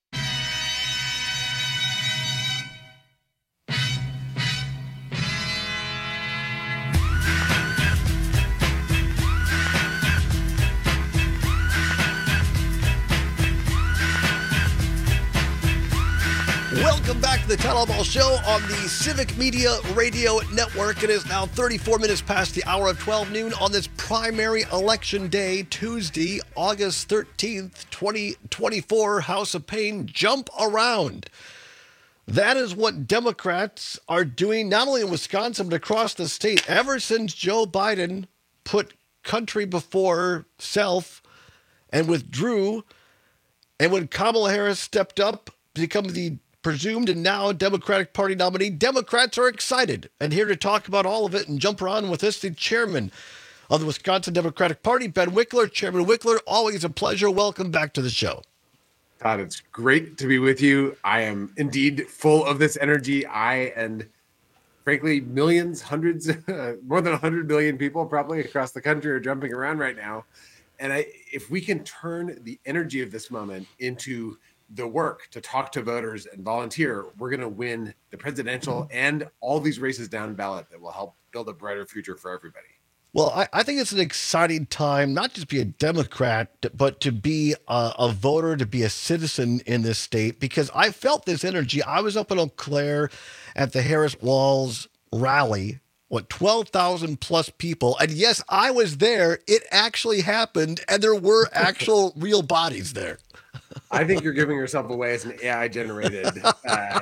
Speaker 18: Welcome back to the Town Hall Show on the Civic Media Radio Network. It is now thirty-four minutes past the hour of twelve noon on this primary election day, Tuesday, August thirteenth, twenty twenty-four. House of Pain, jump around. That is what Democrats are doing, not only in Wisconsin, but across the state. Ever since Joe Biden put country before self and withdrew, and when Kamala Harris stepped up to become the presumed and now Democratic Party nominee, Democrats are excited. And here to talk about all of it and jump around with us, the chairman of the Wisconsin Democratic Party, Ben Wickler. Chairman Wickler, always a pleasure. Welcome back to the show.
Speaker 5: Todd, it's great to be with you. I am indeed full of this energy. I and frankly, millions, hundreds, uh, more than one hundred million people probably across the country are jumping around right now. And I, if we can turn the energy of this moment into the work to talk to voters and volunteer, we're going to win the presidential and all these races down ballot that will help build a brighter future for everybody.
Speaker 18: Well, I, I think it's an exciting time, not just to be a Democrat, but to be a, a voter, to be a citizen in this state, because I felt this energy. I was up in Eau Claire at the Harris Walls rally, what, twelve thousand plus people. And yes, I was there. It actually happened. And there were actual real bodies there.
Speaker 5: I think you're giving yourself away as an A I generated. Uh,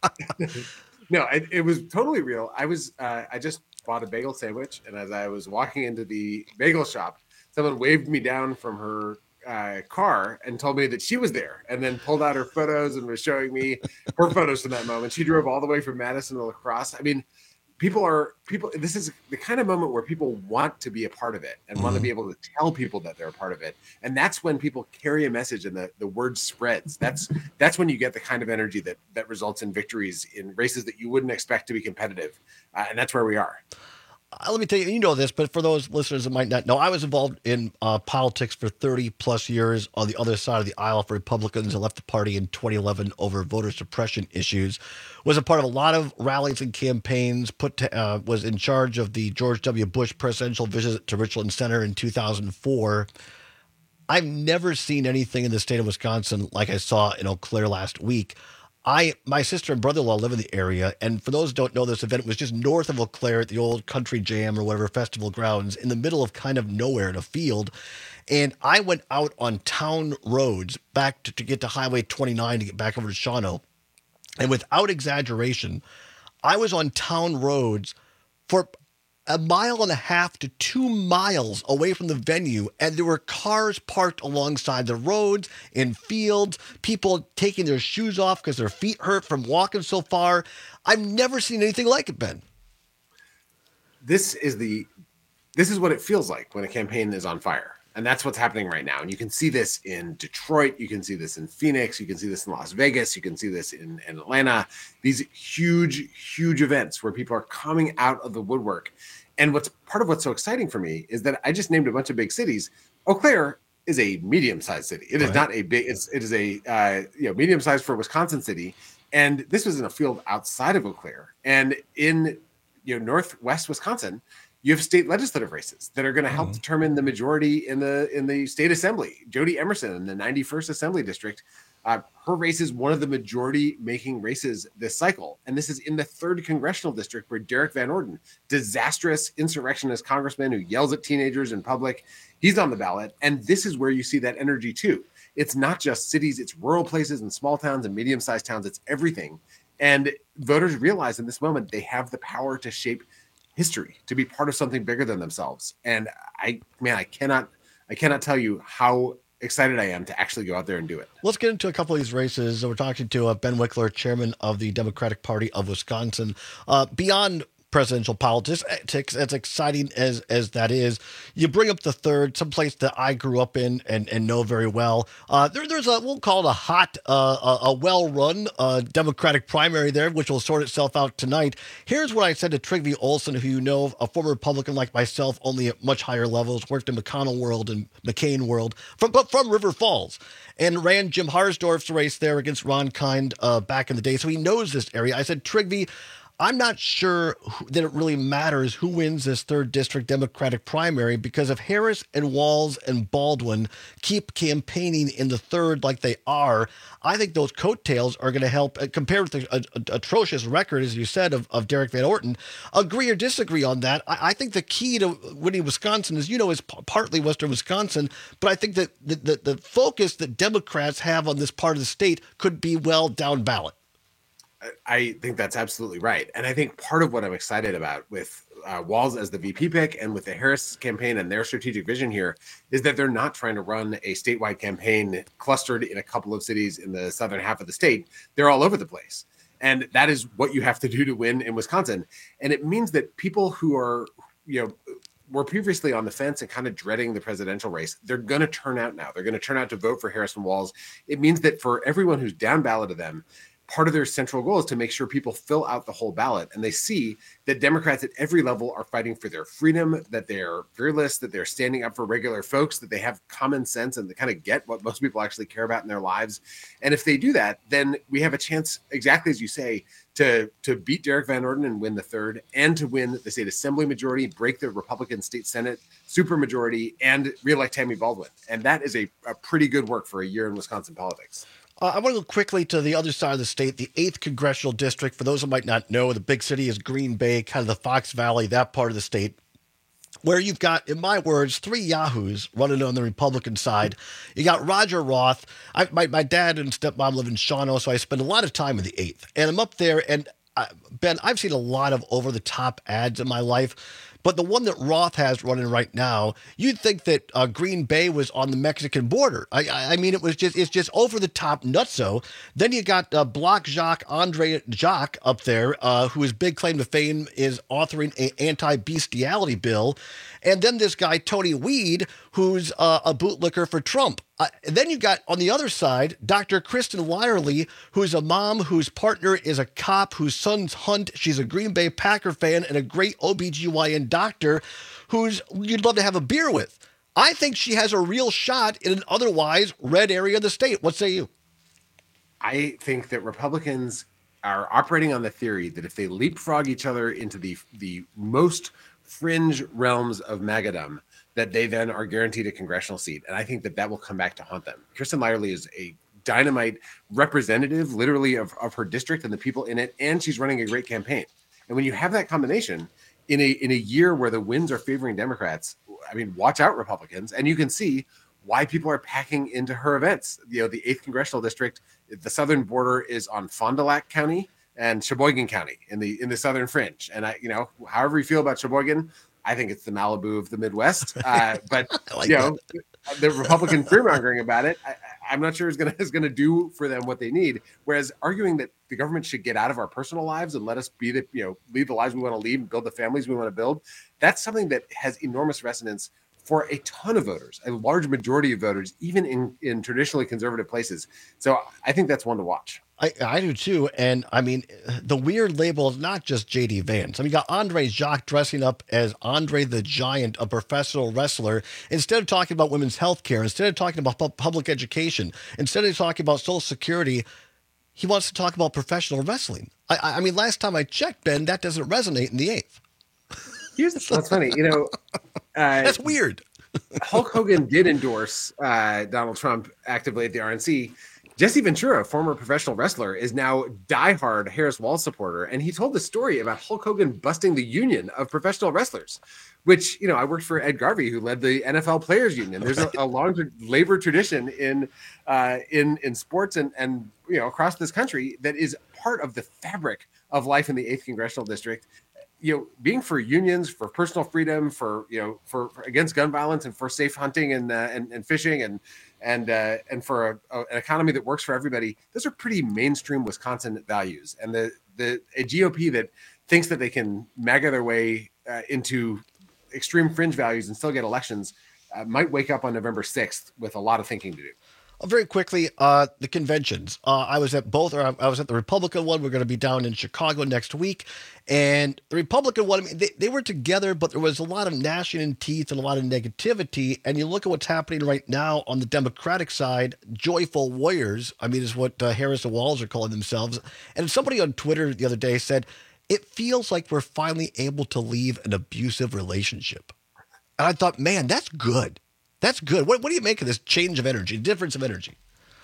Speaker 5: no, it, it was totally real. I was, uh, I just bought a bagel sandwich, and as I was walking into the bagel shop, someone waved me down from her uh, car and told me that she was there, and then pulled out her photos and was showing me her photos from that moment. She drove all the way from Madison to La Crosse. I mean, people are people. This is the kind of moment where people want to be a part of it and mm-hmm. want to be able to tell people that they're a part of it. And that's when people carry a message and the, the word spreads. That's that's when you get the kind of energy that that results in victories in races that you wouldn't expect to be competitive. Uh, and that's where we are.
Speaker 18: Uh, let me tell you, you know this, but for those listeners that might not know, I was involved in uh, politics for thirty plus years on the other side of the aisle for Republicans. I left the party in twenty eleven over voter suppression issues, was a part of a lot of rallies and campaigns, put to, uh, was in charge of the George W. Bush presidential visit to Richland Center in two thousand four. I've never seen anything in the state of Wisconsin like I saw in Eau Claire last week. I, my sister and brother-in-law live in the area, and for those who don't know, this event was just north of Eau Claire at the old Country Jam or whatever festival grounds in the middle of kind of nowhere in a field. And I went out on town roads back to, to get to Highway twenty-nine to get back over to Shawano. And without exaggeration, I was on town roads for a mile and a half to two miles away from the venue, and there were cars parked alongside the roads, in fields, people taking their shoes off because their feet hurt from walking so far. I've never seen anything like it, Ben.
Speaker 5: This is the, this is what it feels like when a campaign is on fire. And that's what's happening right now. And you can see this in Detroit. You can see this in Phoenix. You can see this in Las Vegas. You can see this in, in Atlanta. These huge, huge events where people are coming out of the woodwork. And what's part of what's so exciting for me is that I just named a bunch of big cities. Eau Claire is a medium-sized city. It is right. not a big, it's, it is a uh, you know medium-sized for a Wisconsin city. And this was in a field outside of Eau Claire. And in you know northwest Wisconsin, you have state legislative races that are going to help mm-hmm. determine the majority in the in the state assembly. Jody Emerson in the ninety-first Assembly District, uh, her race is one of the majority-making races this cycle. And this is in the third congressional district where Derek Van Orden, disastrous insurrectionist congressman who yells at teenagers in public, he's on the ballot. And this is where you see that energy too. It's not just cities, it's rural places and small towns and medium-sized towns. It's everything. And voters realize in this moment they have the power to shape history, to be part of something bigger than themselves. And I, man, I cannot, I cannot tell you how excited I am to actually go out there and do it.
Speaker 18: Let's get into a couple of these races. We're talking to uh, Ben Wickler, chairman of the Democratic Party of Wisconsin. Uh, beyond presidential politics, as exciting as as that is. You bring up the third, someplace that I grew up in and, and know very well. Uh, there, there's a, we'll call it a hot, uh, a, a well-run uh, Democratic primary there, which will sort itself out tonight. Here's what I said to Trygve Olsen, who you know, a former Republican like myself, only at much higher levels, worked in McConnell world and McCain world, from, but from River Falls, and ran Jim Harsdorf's race there against Ron Kind uh, back in the day. So he knows this area. I said, Trygve, I'm not sure who, that it really matters who wins this third district Democratic primary, because if Harris and Walz and Baldwin keep campaigning in the third like they are, I think those coattails are going to help, uh, compared with the uh, uh, atrocious record, as you said, of, of Derek Van Orton. Agree or disagree on that? I, I think the key to winning Wisconsin, as you know, is p- partly Western Wisconsin, but I think that the, the, the focus that Democrats have on this part of the state could be well down ballot.
Speaker 5: I think that's absolutely right. And I think part of what I'm excited about with uh, Walz as the V P pick and with the Harris campaign and their strategic vision here is that they're not trying to run a statewide campaign clustered in a couple of cities in the southern half of the state. They're all over the place. And that is what you have to do to win in Wisconsin. And it means that people who are, you know, were previously on the fence and kind of dreading the presidential race, they're going to turn out now. They're going to turn out to vote for Harris and Walz. It means that for everyone who's down ballot to them, part of their central goal is to make sure people fill out the whole ballot, and they see that Democrats at every level are fighting for their freedom, that they're fearless, that they're standing up for regular folks, that they have common sense and they kind of get what most people actually care about in their lives. And if they do that, then we have a chance, exactly as you say, to, to beat Derek Van Orden and win the third, and to win the state assembly majority, break the Republican state Senate supermajority, and reelect Tammy Baldwin. And that is a, a pretty good work for a year in Wisconsin politics.
Speaker 18: Uh, I want to go quickly to the other side of the state, the eighth Congressional District. For those who might not know, the big city is Green Bay, kind of the Fox Valley, that part of the state, where you've got, in my words, three yahoos running on the Republican side. You got Roger Roth. I, my, my dad and stepmom live in Shawano, so I spend a lot of time in the eighth. And I'm up there, and uh, Ben, I've seen a lot of over-the-top ads in my life. But the one that Roth has running right now, you'd think that uh, Green Bay was on the Mexican border. I, I mean, it was just it's just over the top nutso. Then you got uh, Bloc Jacques Andre Jacques up there, uh, who his big claim to fame is authoring an anti-bestiality bill, and then this guy Tony Weed, who's uh, a bootlicker for Trump. Uh, then you got on the other side Doctor Kristen Lyerly, who's a mom whose partner is a cop whose son's hunt. She's a Green Bay Packer fan and a great O B G Y N doctor who's you'd love to have a beer with. I think she has a real shot in an otherwise red area of the state. What say you?
Speaker 5: I think that Republicans are operating on the theory that if they leapfrog each other into the the most fringe realms of magadom, that they then are guaranteed a congressional seat. And I think that that will come back to haunt them. Kristen Lyerly is a dynamite representative, literally, of, of her district and the people in it, and she's running a great campaign. And when you have that combination in a in a year where the winds are favoring Democrats, I mean, watch out, Republicans. And you can see why people are packing into her events. You know, the eighth Congressional District, the southern border is on Fond du Lac County and Sheboygan County in the in the southern fringe. And, I, you know, however you feel about Sheboygan, I think it's the Malibu of the Midwest. Uh, but, like you know, that. The Republican fear-mongering about it, I, I'm not sure is going to is going to do for them what they need. Whereas arguing that the government should get out of our personal lives and let us be the, you know, lead the lives we want to lead and build the families we want to build, that's something that has enormous resonance for a ton of voters, a large majority of voters, even in, in traditionally conservative places. So I think that's one to watch.
Speaker 18: I, I do too. And I mean, the weird label is not just J D Vance. I mean, you got Andre Jacques dressing up as Andre the Giant, a professional wrestler, instead of talking about women's health care, instead of talking about pu- public education, instead of talking about Social Security, he wants to talk about professional wrestling. I, I mean, last time I checked, Ben, that doesn't resonate in the eighth.
Speaker 5: Here's That's funny. You know, uh,
Speaker 18: that's weird.
Speaker 5: Hulk Hogan did endorse uh, Donald Trump actively at the R N C. Jesse Ventura, former professional wrestler, is now diehard Harris Walz supporter, and he told the story about Hulk Hogan busting the union of professional wrestlers, which, you know, I worked for Ed Garvey, who led the N F L Players Union. There's a, a long labor tradition in uh, in in sports and and you know across this country that is part of the fabric of life in the eighth Congressional District. You know, being for unions, for personal freedom, for, you know, for, for against gun violence and for safe hunting and uh, and, and fishing and and uh, and for a, a, an economy that works for everybody. Those are pretty mainstream Wisconsin values. And the the a G O P that thinks that they can MAGA their way uh, into extreme fringe values and still get elections uh, might wake up on November sixth with a lot of thinking to do.
Speaker 18: Very quickly, uh, the conventions. Uh, I was at both, or I was at the Republican one. We're going to be down in Chicago next week. And the Republican one, I mean, they, they were together, but there was a lot of gnashing of teeth and a lot of negativity. And you look at what's happening right now on the Democratic side, joyful warriors, I mean, is what uh, Harris and Walz are calling themselves. And somebody on Twitter the other day said, it feels like we're finally able to leave an abusive relationship. And I thought, man, that's good. That's good. What, what do you make of this change of energy, difference of energy?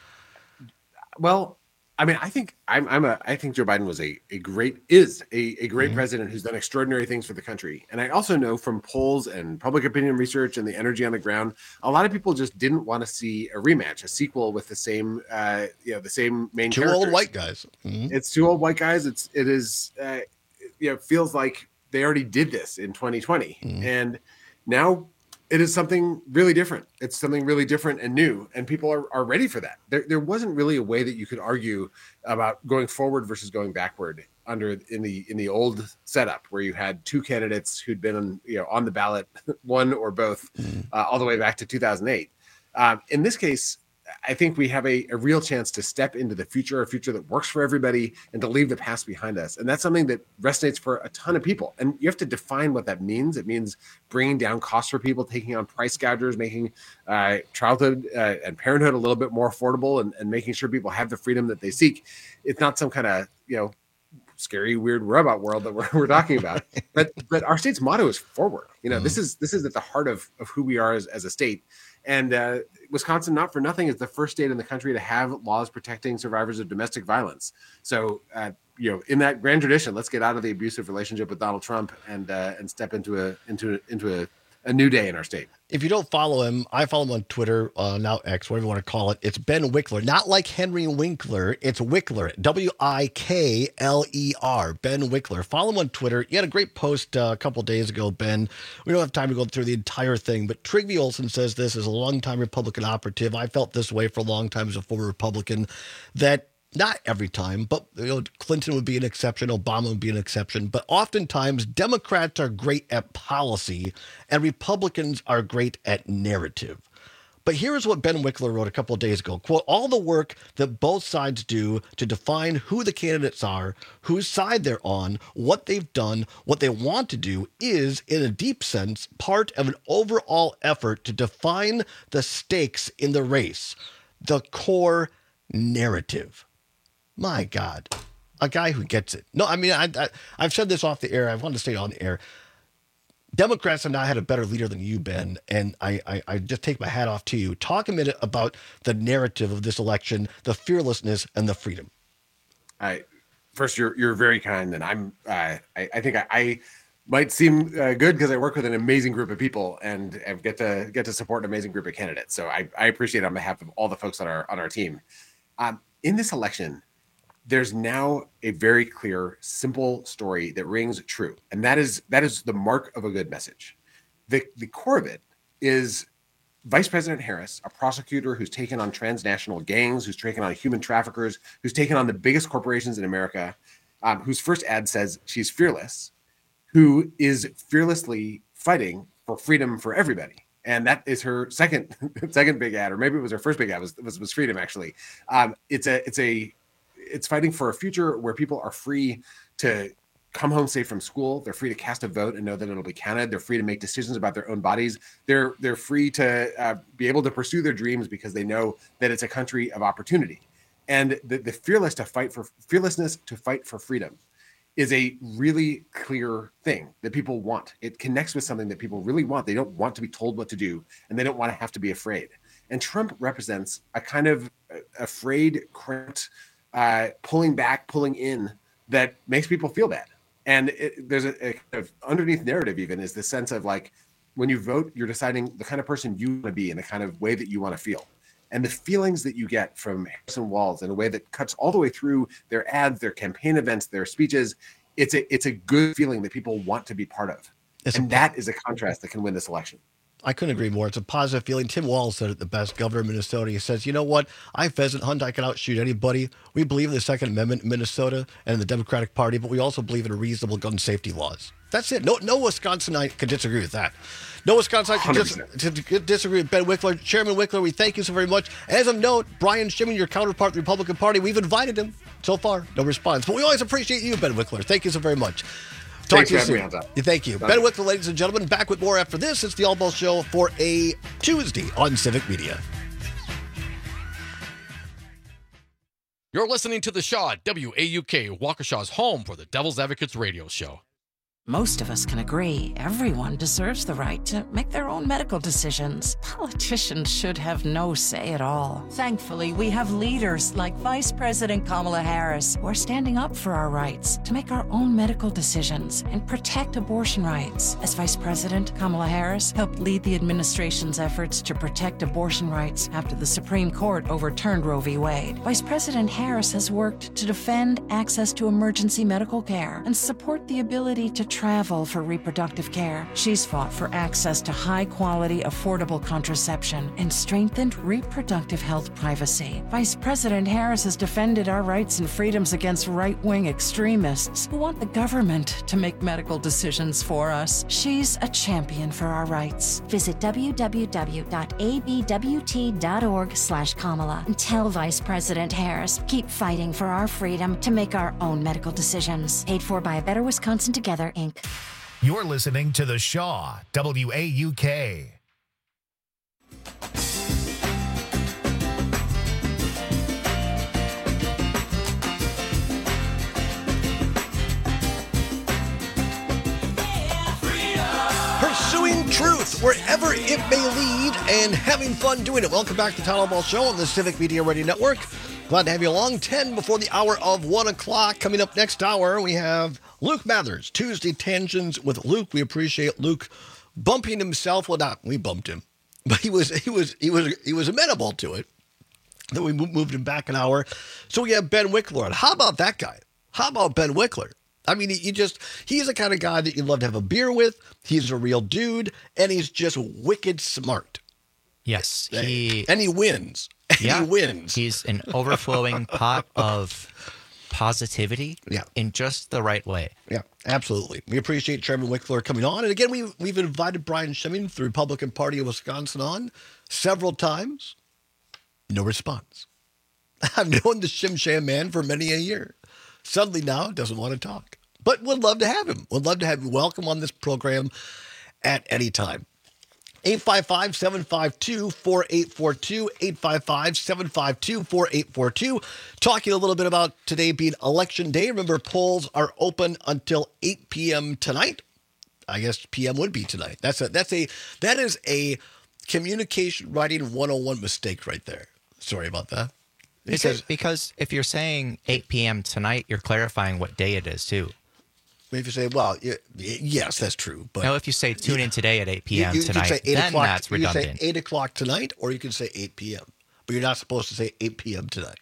Speaker 5: Well, I mean, I think I'm, I'm a, I think Joe Biden was a, a great, is a, a great mm-hmm. president who's done extraordinary things for the country. And I also know from polls and public opinion research and the energy on the ground, a lot of people just didn't want to see a rematch, a sequel with the same, uh, you know, the same main
Speaker 18: two
Speaker 5: characters.
Speaker 18: old white guys. Mm-hmm.
Speaker 5: It's two old white guys. It's, it is, uh, you know, it feels like they already did this in twenty twenty. Mm-hmm. And now it is something really different. It's something really different and new, and people are, are ready for that. There, there wasn't really a way that you could argue about going forward versus going backward under in the in the old setup where you had two candidates who'd been on, you know, on the ballot, one or both, uh, all the way back to two thousand eight. Um, in this case, I think we have a, a real chance to step into the future, a future that works for everybody, and to leave the past behind us. And that's something that resonates for a ton of people. And you have to define what that means. It means bringing down costs for people, taking on price gougers, making uh, childhood uh, and parenthood a little bit more affordable, and, and making sure people have the freedom that they seek. It's not some kind of, you know, scary, weird robot world that we're, we're talking about. But but our state's motto is forward. You know, mm-hmm. this is this is at the heart of, of who we are as, as a state. And uh, Wisconsin, not for nothing, is the first state in the country to have laws protecting survivors of domestic violence. So, uh, you know, in that grand tradition, let's get out of the abusive relationship with Donald Trump and uh, and step into a into into a, a new day in our state.
Speaker 18: If you don't follow him, I follow him on Twitter, uh, now X, whatever you want to call it. It's Ben Wickler, not like Henry Winkler. It's Wickler, W I K L E R, Ben Wickler. Follow him on Twitter. You had a great post uh, a couple days ago, Ben. We don't have time to go through the entire thing, but Trygve Olsen says this as a longtime Republican operative. I felt this way for a long time as a former Republican, that not every time, but you know, Clinton would be an exception, Obama would be an exception, but oftentimes Democrats are great at policy and Republicans are great at narrative. But here's what Ben Wickler wrote a couple of days ago. Quote, all the work that both sides do to define who the candidates are, whose side they're on, what they've done, what they want to do is, in a deep sense, part of an overall effort to define the stakes in the race, the core narrative. My God, a guy who gets it. No, I mean, I, I, I've said this off the air. I want to say it on the air. Democrats have not had a better leader than you, Ben, and I, I, I just take my hat off to you. Talk a minute about the narrative of this election, the fearlessness and the freedom.
Speaker 5: I, first, you're you're very kind, and I'm. Uh, I, I think I, I might seem uh, good because I work with an amazing group of people and I get to get to support an amazing group of candidates. So I, I appreciate it on behalf of all the folks on our on our team. Um, in this election, there's now a very clear, simple story that rings true. And that is that is the mark of a good message. The, the core of it is Vice President Harris, a prosecutor who's taken on transnational gangs, who's taken on human traffickers, who's taken on the biggest corporations in America, um, whose first ad says she's fearless, who is fearlessly fighting for freedom for everybody. And that is her second second big ad, or maybe it was her first big ad, was was, was freedom, actually. Um, it's a it's a It's fighting for a future where people are free to come home safe from school. They're free to cast a vote and know that it'll be counted. They're free to make decisions about their own bodies. They're they're free to uh, be able to pursue their dreams because they know that it's a country of opportunity. And the, the fearless to fight for fearlessness to fight for freedom is a really clear thing that people want. It connects with something that people really want. They don't want to be told what to do, and they don't want to have to be afraid. And Trump represents a kind of afraid, cramped, Uh, pulling back, pulling in that makes people feel bad. And it, there's a, a kind of underneath narrative even is the sense of like, when you vote, you're deciding the kind of person you want to be and the kind of way that you want to feel. And the feelings that you get from Harris and Walz in a way that cuts all the way through their ads, their campaign events, their speeches, it's a it's a good feeling that people want to be part of.
Speaker 18: It's
Speaker 5: and a, that is a contrast that can win this election.
Speaker 18: I couldn't agree more. It's a positive feeling. Tim Walz said it the best, governor of Minnesota. He says, you know what? I pheasant hunt. I can outshoot anybody. We believe in the Second Amendment in Minnesota and in the Democratic Party, but we also believe in reasonable gun safety laws. That's it. No, no Wisconsinite could disagree with that. No Wisconsinite could, dis- could disagree with Ben Wickler. Chairman Wickler, we thank you so very much. As a note, Brian Shimon, your counterpart, the Republican Party, we've invited him. So far, no response. But we always appreciate you, Ben Wickler. Thank you so very much. Talk
Speaker 5: Thanks
Speaker 18: to you
Speaker 5: for
Speaker 18: soon.
Speaker 5: having me on.
Speaker 18: Yeah, thank you.
Speaker 5: Bye.
Speaker 18: Ben Wickler, ladies and gentlemen, back with more after this. It's the All Ball Show for a Tuesday on Civic Media.
Speaker 6: You're listening to The Shaw at W A U K, Waukesha's home for the Devil's Advocates radio show.
Speaker 7: Most of us can agree everyone deserves the right to make their own medical decisions. Politicians should have no say at all. Thankfully, we have leaders like Vice President Kamala Harris who are standing up for our rights to make our own medical decisions and protect abortion rights. As Vice President, Kamala Harris helped lead the administration's efforts to protect abortion rights after the Supreme Court overturned Roe v. Wade. Vice President Harris has worked to defend access to emergency medical care and support the ability to travel for reproductive care. She's fought for access to high-quality, affordable contraception and strengthened reproductive health privacy. Vice President Harris has defended our rights and freedoms against right-wing extremists who want the government to make medical decisions for us. She's a champion for our rights.
Speaker 8: Visit w w w dot a b w t dot org slash Kamala and tell Vice President Harris, keep fighting for our freedom to make our own medical decisions. Paid for by A Better Wisconsin Together, Incorporated.
Speaker 1: You're listening to The Shaw, W A U K.
Speaker 18: Pursuing truth wherever it may lead and having fun doing it. Welcome back to the Town Ball Show on the Civic Media Radio Network. Glad to have you along. ten before the hour of one o'clock. Coming up next hour, we have Luke Mathers, Tuesday Tangents with Luke. We appreciate Luke bumping himself. Well, not we bumped him, but he was he was he was he was amenable to it. Then we moved him back an hour. So we have Ben Wickler. How about that guy? How about Ben Wickler? I mean, he just, he's the kind of guy that you'd love to have a beer with. He's a real dude, and he's just wicked smart.
Speaker 19: Yes. He,
Speaker 18: and he wins. And
Speaker 19: yeah,
Speaker 18: he wins.
Speaker 19: He's an overflowing pot of positivity
Speaker 18: yeah.
Speaker 19: in just the right way.
Speaker 18: Yeah, absolutely. We appreciate Chairman Wickler coming on. And again, we've, we've invited Brian Shimon, the Republican Party of Wisconsin, on several times. No response. I've known the Shim Sham man for many a year. Suddenly now doesn't want to talk. But would love to have him. Would love to have you welcome on this program at any time. eight five five, seven five two, four eight four two, eight five five, seven five two, four eight four two. Talking a little bit about today being Election Day. Remember, polls are open until eight p.m. tonight. I guess P M would be tonight. That's a that's a that is a communication writing one oh one mistake right there. Sorry about that.
Speaker 19: Because, because if you're saying eight p.m. tonight, you're clarifying what day it is, too.
Speaker 18: If you say, well, yes, that's true. But
Speaker 19: no, if you say tune in today at eight p.m.
Speaker 18: you, you
Speaker 19: tonight,
Speaker 18: say eight
Speaker 19: then
Speaker 18: o'clock,
Speaker 19: that's
Speaker 18: redundant. You
Speaker 19: redundant.
Speaker 18: can say eight o'clock tonight, or you can say eight p.m. But you're not supposed to say eight p.m. tonight.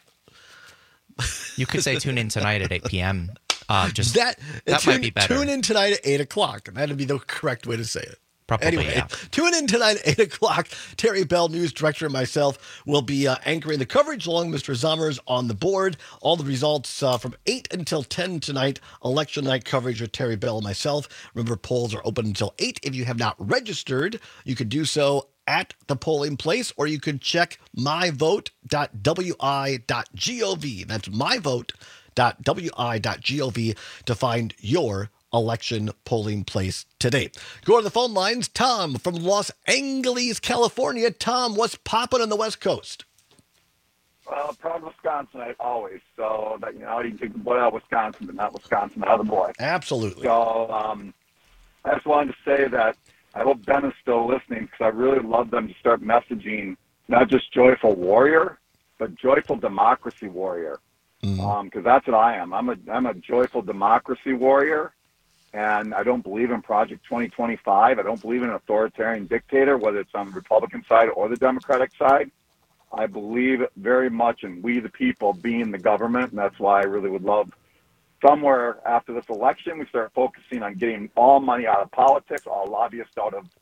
Speaker 19: You could say tune in tonight at eight p.m. Uh, just
Speaker 18: that
Speaker 19: that
Speaker 18: tune,
Speaker 19: might be better.
Speaker 18: Tune in tonight at eight o'clock. And that'd be the correct way to say it.
Speaker 19: Probably,
Speaker 18: anyway,
Speaker 19: yeah.
Speaker 18: Tune in tonight at eight o'clock. Terry Bell, news director, and myself will be uh, anchoring the coverage along with Mister Zommers on the board. All the results uh, from eight until ten tonight. Election night coverage with Terry Bell and myself. Remember, polls are open until eight. If you have not registered, you could do so at the polling place, or you could check my vote dot w i dot gov. That's my vote dot w i dot gov to find your election polling place today. Go to the phone lines. Tom from Los Angeles, California. Tom, what's popping on the West Coast?
Speaker 9: Well, proud Wisconsinite always. So that, you know, you can take the boy out of Wisconsin, but not Wisconsin out of the boy.
Speaker 18: Absolutely.
Speaker 9: So um, I just wanted to say that I hope Ben is still listening, because I really love them to start messaging not just joyful warrior, but joyful democracy warrior. Because mm-hmm. um, that's what I am. I'm a I'm a joyful democracy warrior. And I don't believe in Project twenty twenty-five. I don't believe in an authoritarian dictator, whether it's on the Republican side or the Democratic side. I believe very much in we the people being the government, and that's why I really would love somewhere after this election we start focusing on getting all money out of politics, all lobbyists out of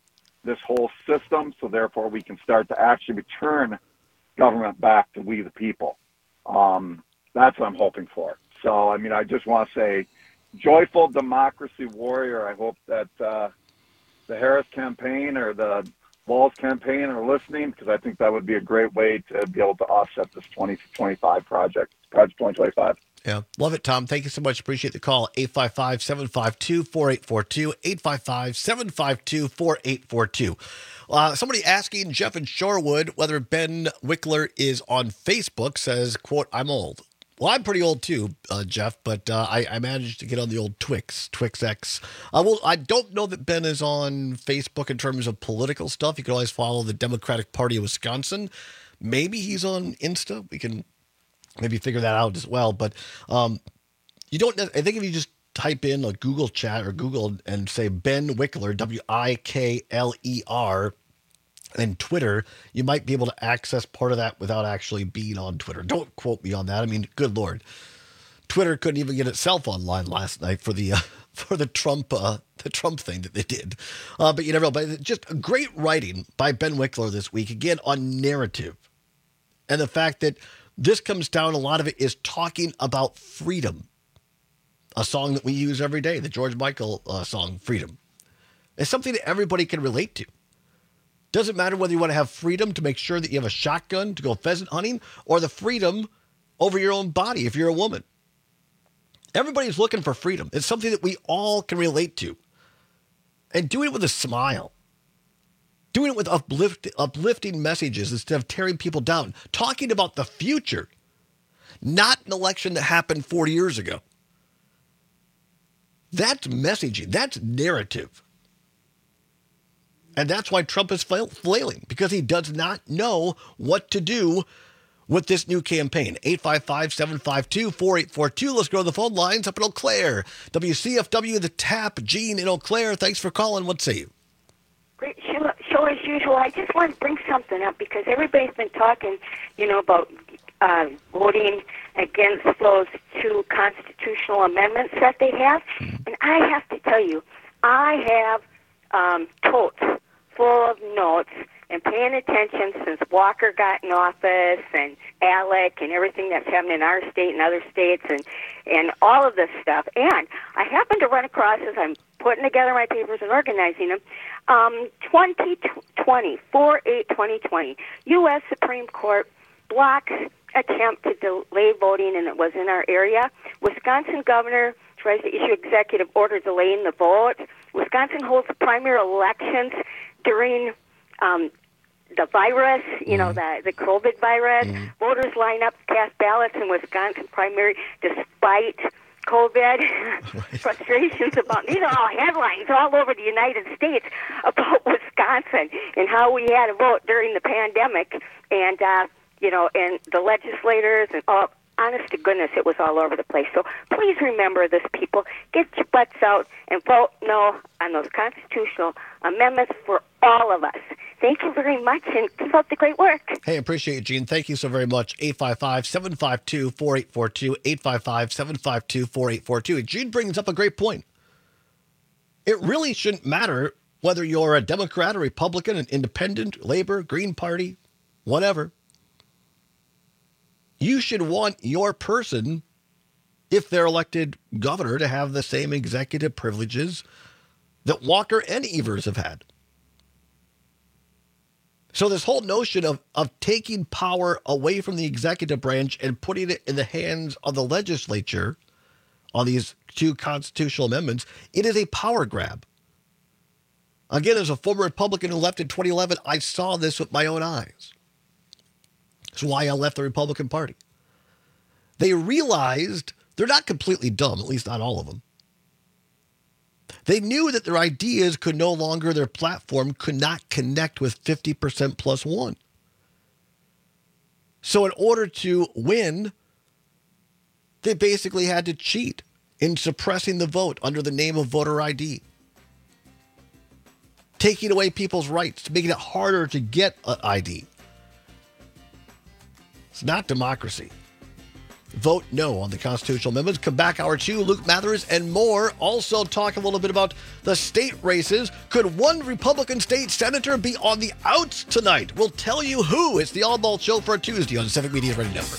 Speaker 9: this whole system, so therefore we can start to actually return government back to we the people. Um, that's what I'm hoping for. So, I mean, I just want to say, joyful democracy warrior. I hope that uh, the Harris campaign or the Walz campaign are listening, because I think that would be a great way to be able to offset this twenty twenty-five project, Project twenty twenty-five.
Speaker 18: Yeah, love it, Tom. Thank you so much. Appreciate the call. eight five five, seven five two, four eight four two, eight five five, seven five two, four eight four two. Uh, somebody asking Jeff in Shorewood whether Ben Wickler is on Facebook says, quote, I'm old. Well, I'm pretty old too, uh, Jeff, but uh, I, I managed to get on the old Twix, Twix X. Uh, well, I don't know that Ben is on Facebook in terms of political stuff. You can always follow the Democratic Party of Wisconsin. Maybe he's on Insta. We can maybe figure that out as well. But um, you don't. I think if you just type in a Google chat or Google and say Ben Wickler, W I K L E R, and Twitter, you might be able to access part of that without actually being on Twitter. Don't quote me on that. I mean, good Lord, Twitter couldn't even get itself online last night for the uh, for the Trump uh, the Trump thing that they did. Uh, but you never know. But just a great writing by Ben Wickler this week, again on narrative, and the fact that this comes down. A lot of it is talking about freedom, a song that we use every day, the George Michael uh, song "Freedom." It's something that everybody can relate to. Doesn't matter whether you want to have freedom to make sure that you have a shotgun to go pheasant hunting or the freedom over your own body if you're a woman. Everybody's looking for freedom. It's something that we all can relate to. And doing it with a smile. Doing it with uplift, uplifting messages instead of tearing people down. Talking about the future. Not an election that happened forty years ago. That's messaging. That's narrative. And that's why Trump is flailing, because he does not know what to do with this new campaign. eight five five, seven five two, four eight four two. Let's go to the phone lines up in Eau Claire. W C F W, The Tap, Gene in Eau Claire. Thanks for calling. What say you?
Speaker 10: Great show, show as usual. I just want to bring something up because everybody's been talking, you know, about uh, voting against those two constitutional amendments that they have. And I have to tell you, I have um, totes full of notes and paying attention since Walker got in office and Alec and everything that's happening in our state and other states and, and all of this stuff. And I happened to run across, as I'm putting together my papers and organizing them, um, twenty twenty, four eight twenty twenty, U S Supreme Court blocks attempt to delay voting, and it was in our area. Wisconsin governor tries to issue executive order delaying the vote. Wisconsin holds primary elections during um, the virus, you know, the, the COVID virus. Mm-hmm. Voters line up to cast ballots in Wisconsin primary despite COVID. Frustrations about, these are all headlines all over the United States about Wisconsin and how we had to vote during the pandemic. And, uh, you know, and the legislators and all. Honest to goodness, it was all over the place. So please remember this, people. Get your butts out and vote no on those constitutional amendments for all of us. Thank you very much, and keep up the great work.
Speaker 18: Hey, appreciate it, Gene. Thank you so very much. eight five five, seven five two, four eight four two, eight five five, seven five two, four eight four two. Gene brings up a great point. It really shouldn't matter whether you're a Democrat, a Republican, an independent, Labor, Green Party, whatever. You should want your person, if they're elected governor, to have the same executive privileges that Walker and Evers have had. So this whole notion of, of taking power away from the executive branch and putting it in the hands of the legislature on these two constitutional amendments, it is a power grab. Again, as a former Republican who left in twenty eleven, I saw this with my own eyes. That's why I left the Republican Party. They realized they're not completely dumb, at least not all of them. They knew that their ideas could no longer, their platform could not connect with fifty percent plus one. So in order to win, they basically had to cheat in suppressing the vote under the name of voter I D. Taking away people's rights, making it harder to get an I D. It's not democracy. vote no on the constitutional amendments. Come back, hour two, Luke Mathers and more. Also talk a little bit about the state races. Could one Republican state senator be on the outs tonight? We'll tell you who. It's the Oddball Show for a Tuesday on the Civic Media Radio Network.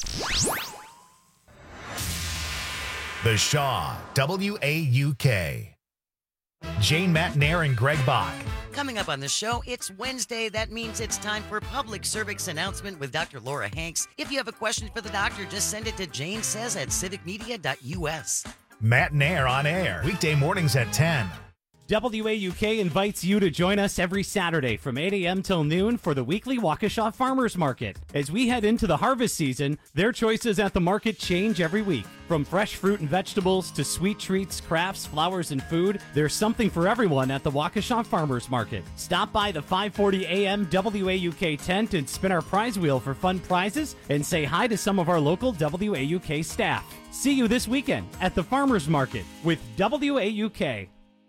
Speaker 1: The Shaw, W A U K. Jane Matnair and Greg Bach.
Speaker 11: Coming up on the show, it's Wednesday. That means it's time for Public Service Announcement with Doctor Laura Hanks. If you have a question for the doctor, just send it to Jane Says at civic media dot U S.
Speaker 1: Matnair on air, weekday mornings at ten.
Speaker 12: W A U K invites you to join us every Saturday from eight a.m. till noon for the weekly Waukesha Farmers Market. As we head into the harvest season, their choices at the market change every week. From fresh fruit and vegetables to sweet treats, crafts, flowers, and food, there's something for everyone at the Waukesha Farmers Market. Stop by the five forty a.m. W A U K tent and spin our prize wheel for fun prizes and say hi to some of our local W A U K staff. See you this weekend at the Farmers Market with W A U K.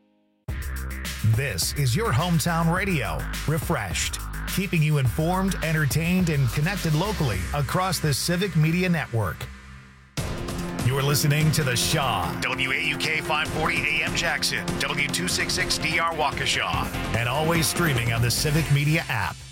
Speaker 1: This is your hometown radio, refreshed, keeping you informed, entertained, and connected locally across the Civic Media Network. You're listening to The Shaw, W A U K five forty A M Jackson, W two sixty-six D R Waukesha, and always streaming on the Civic Media app.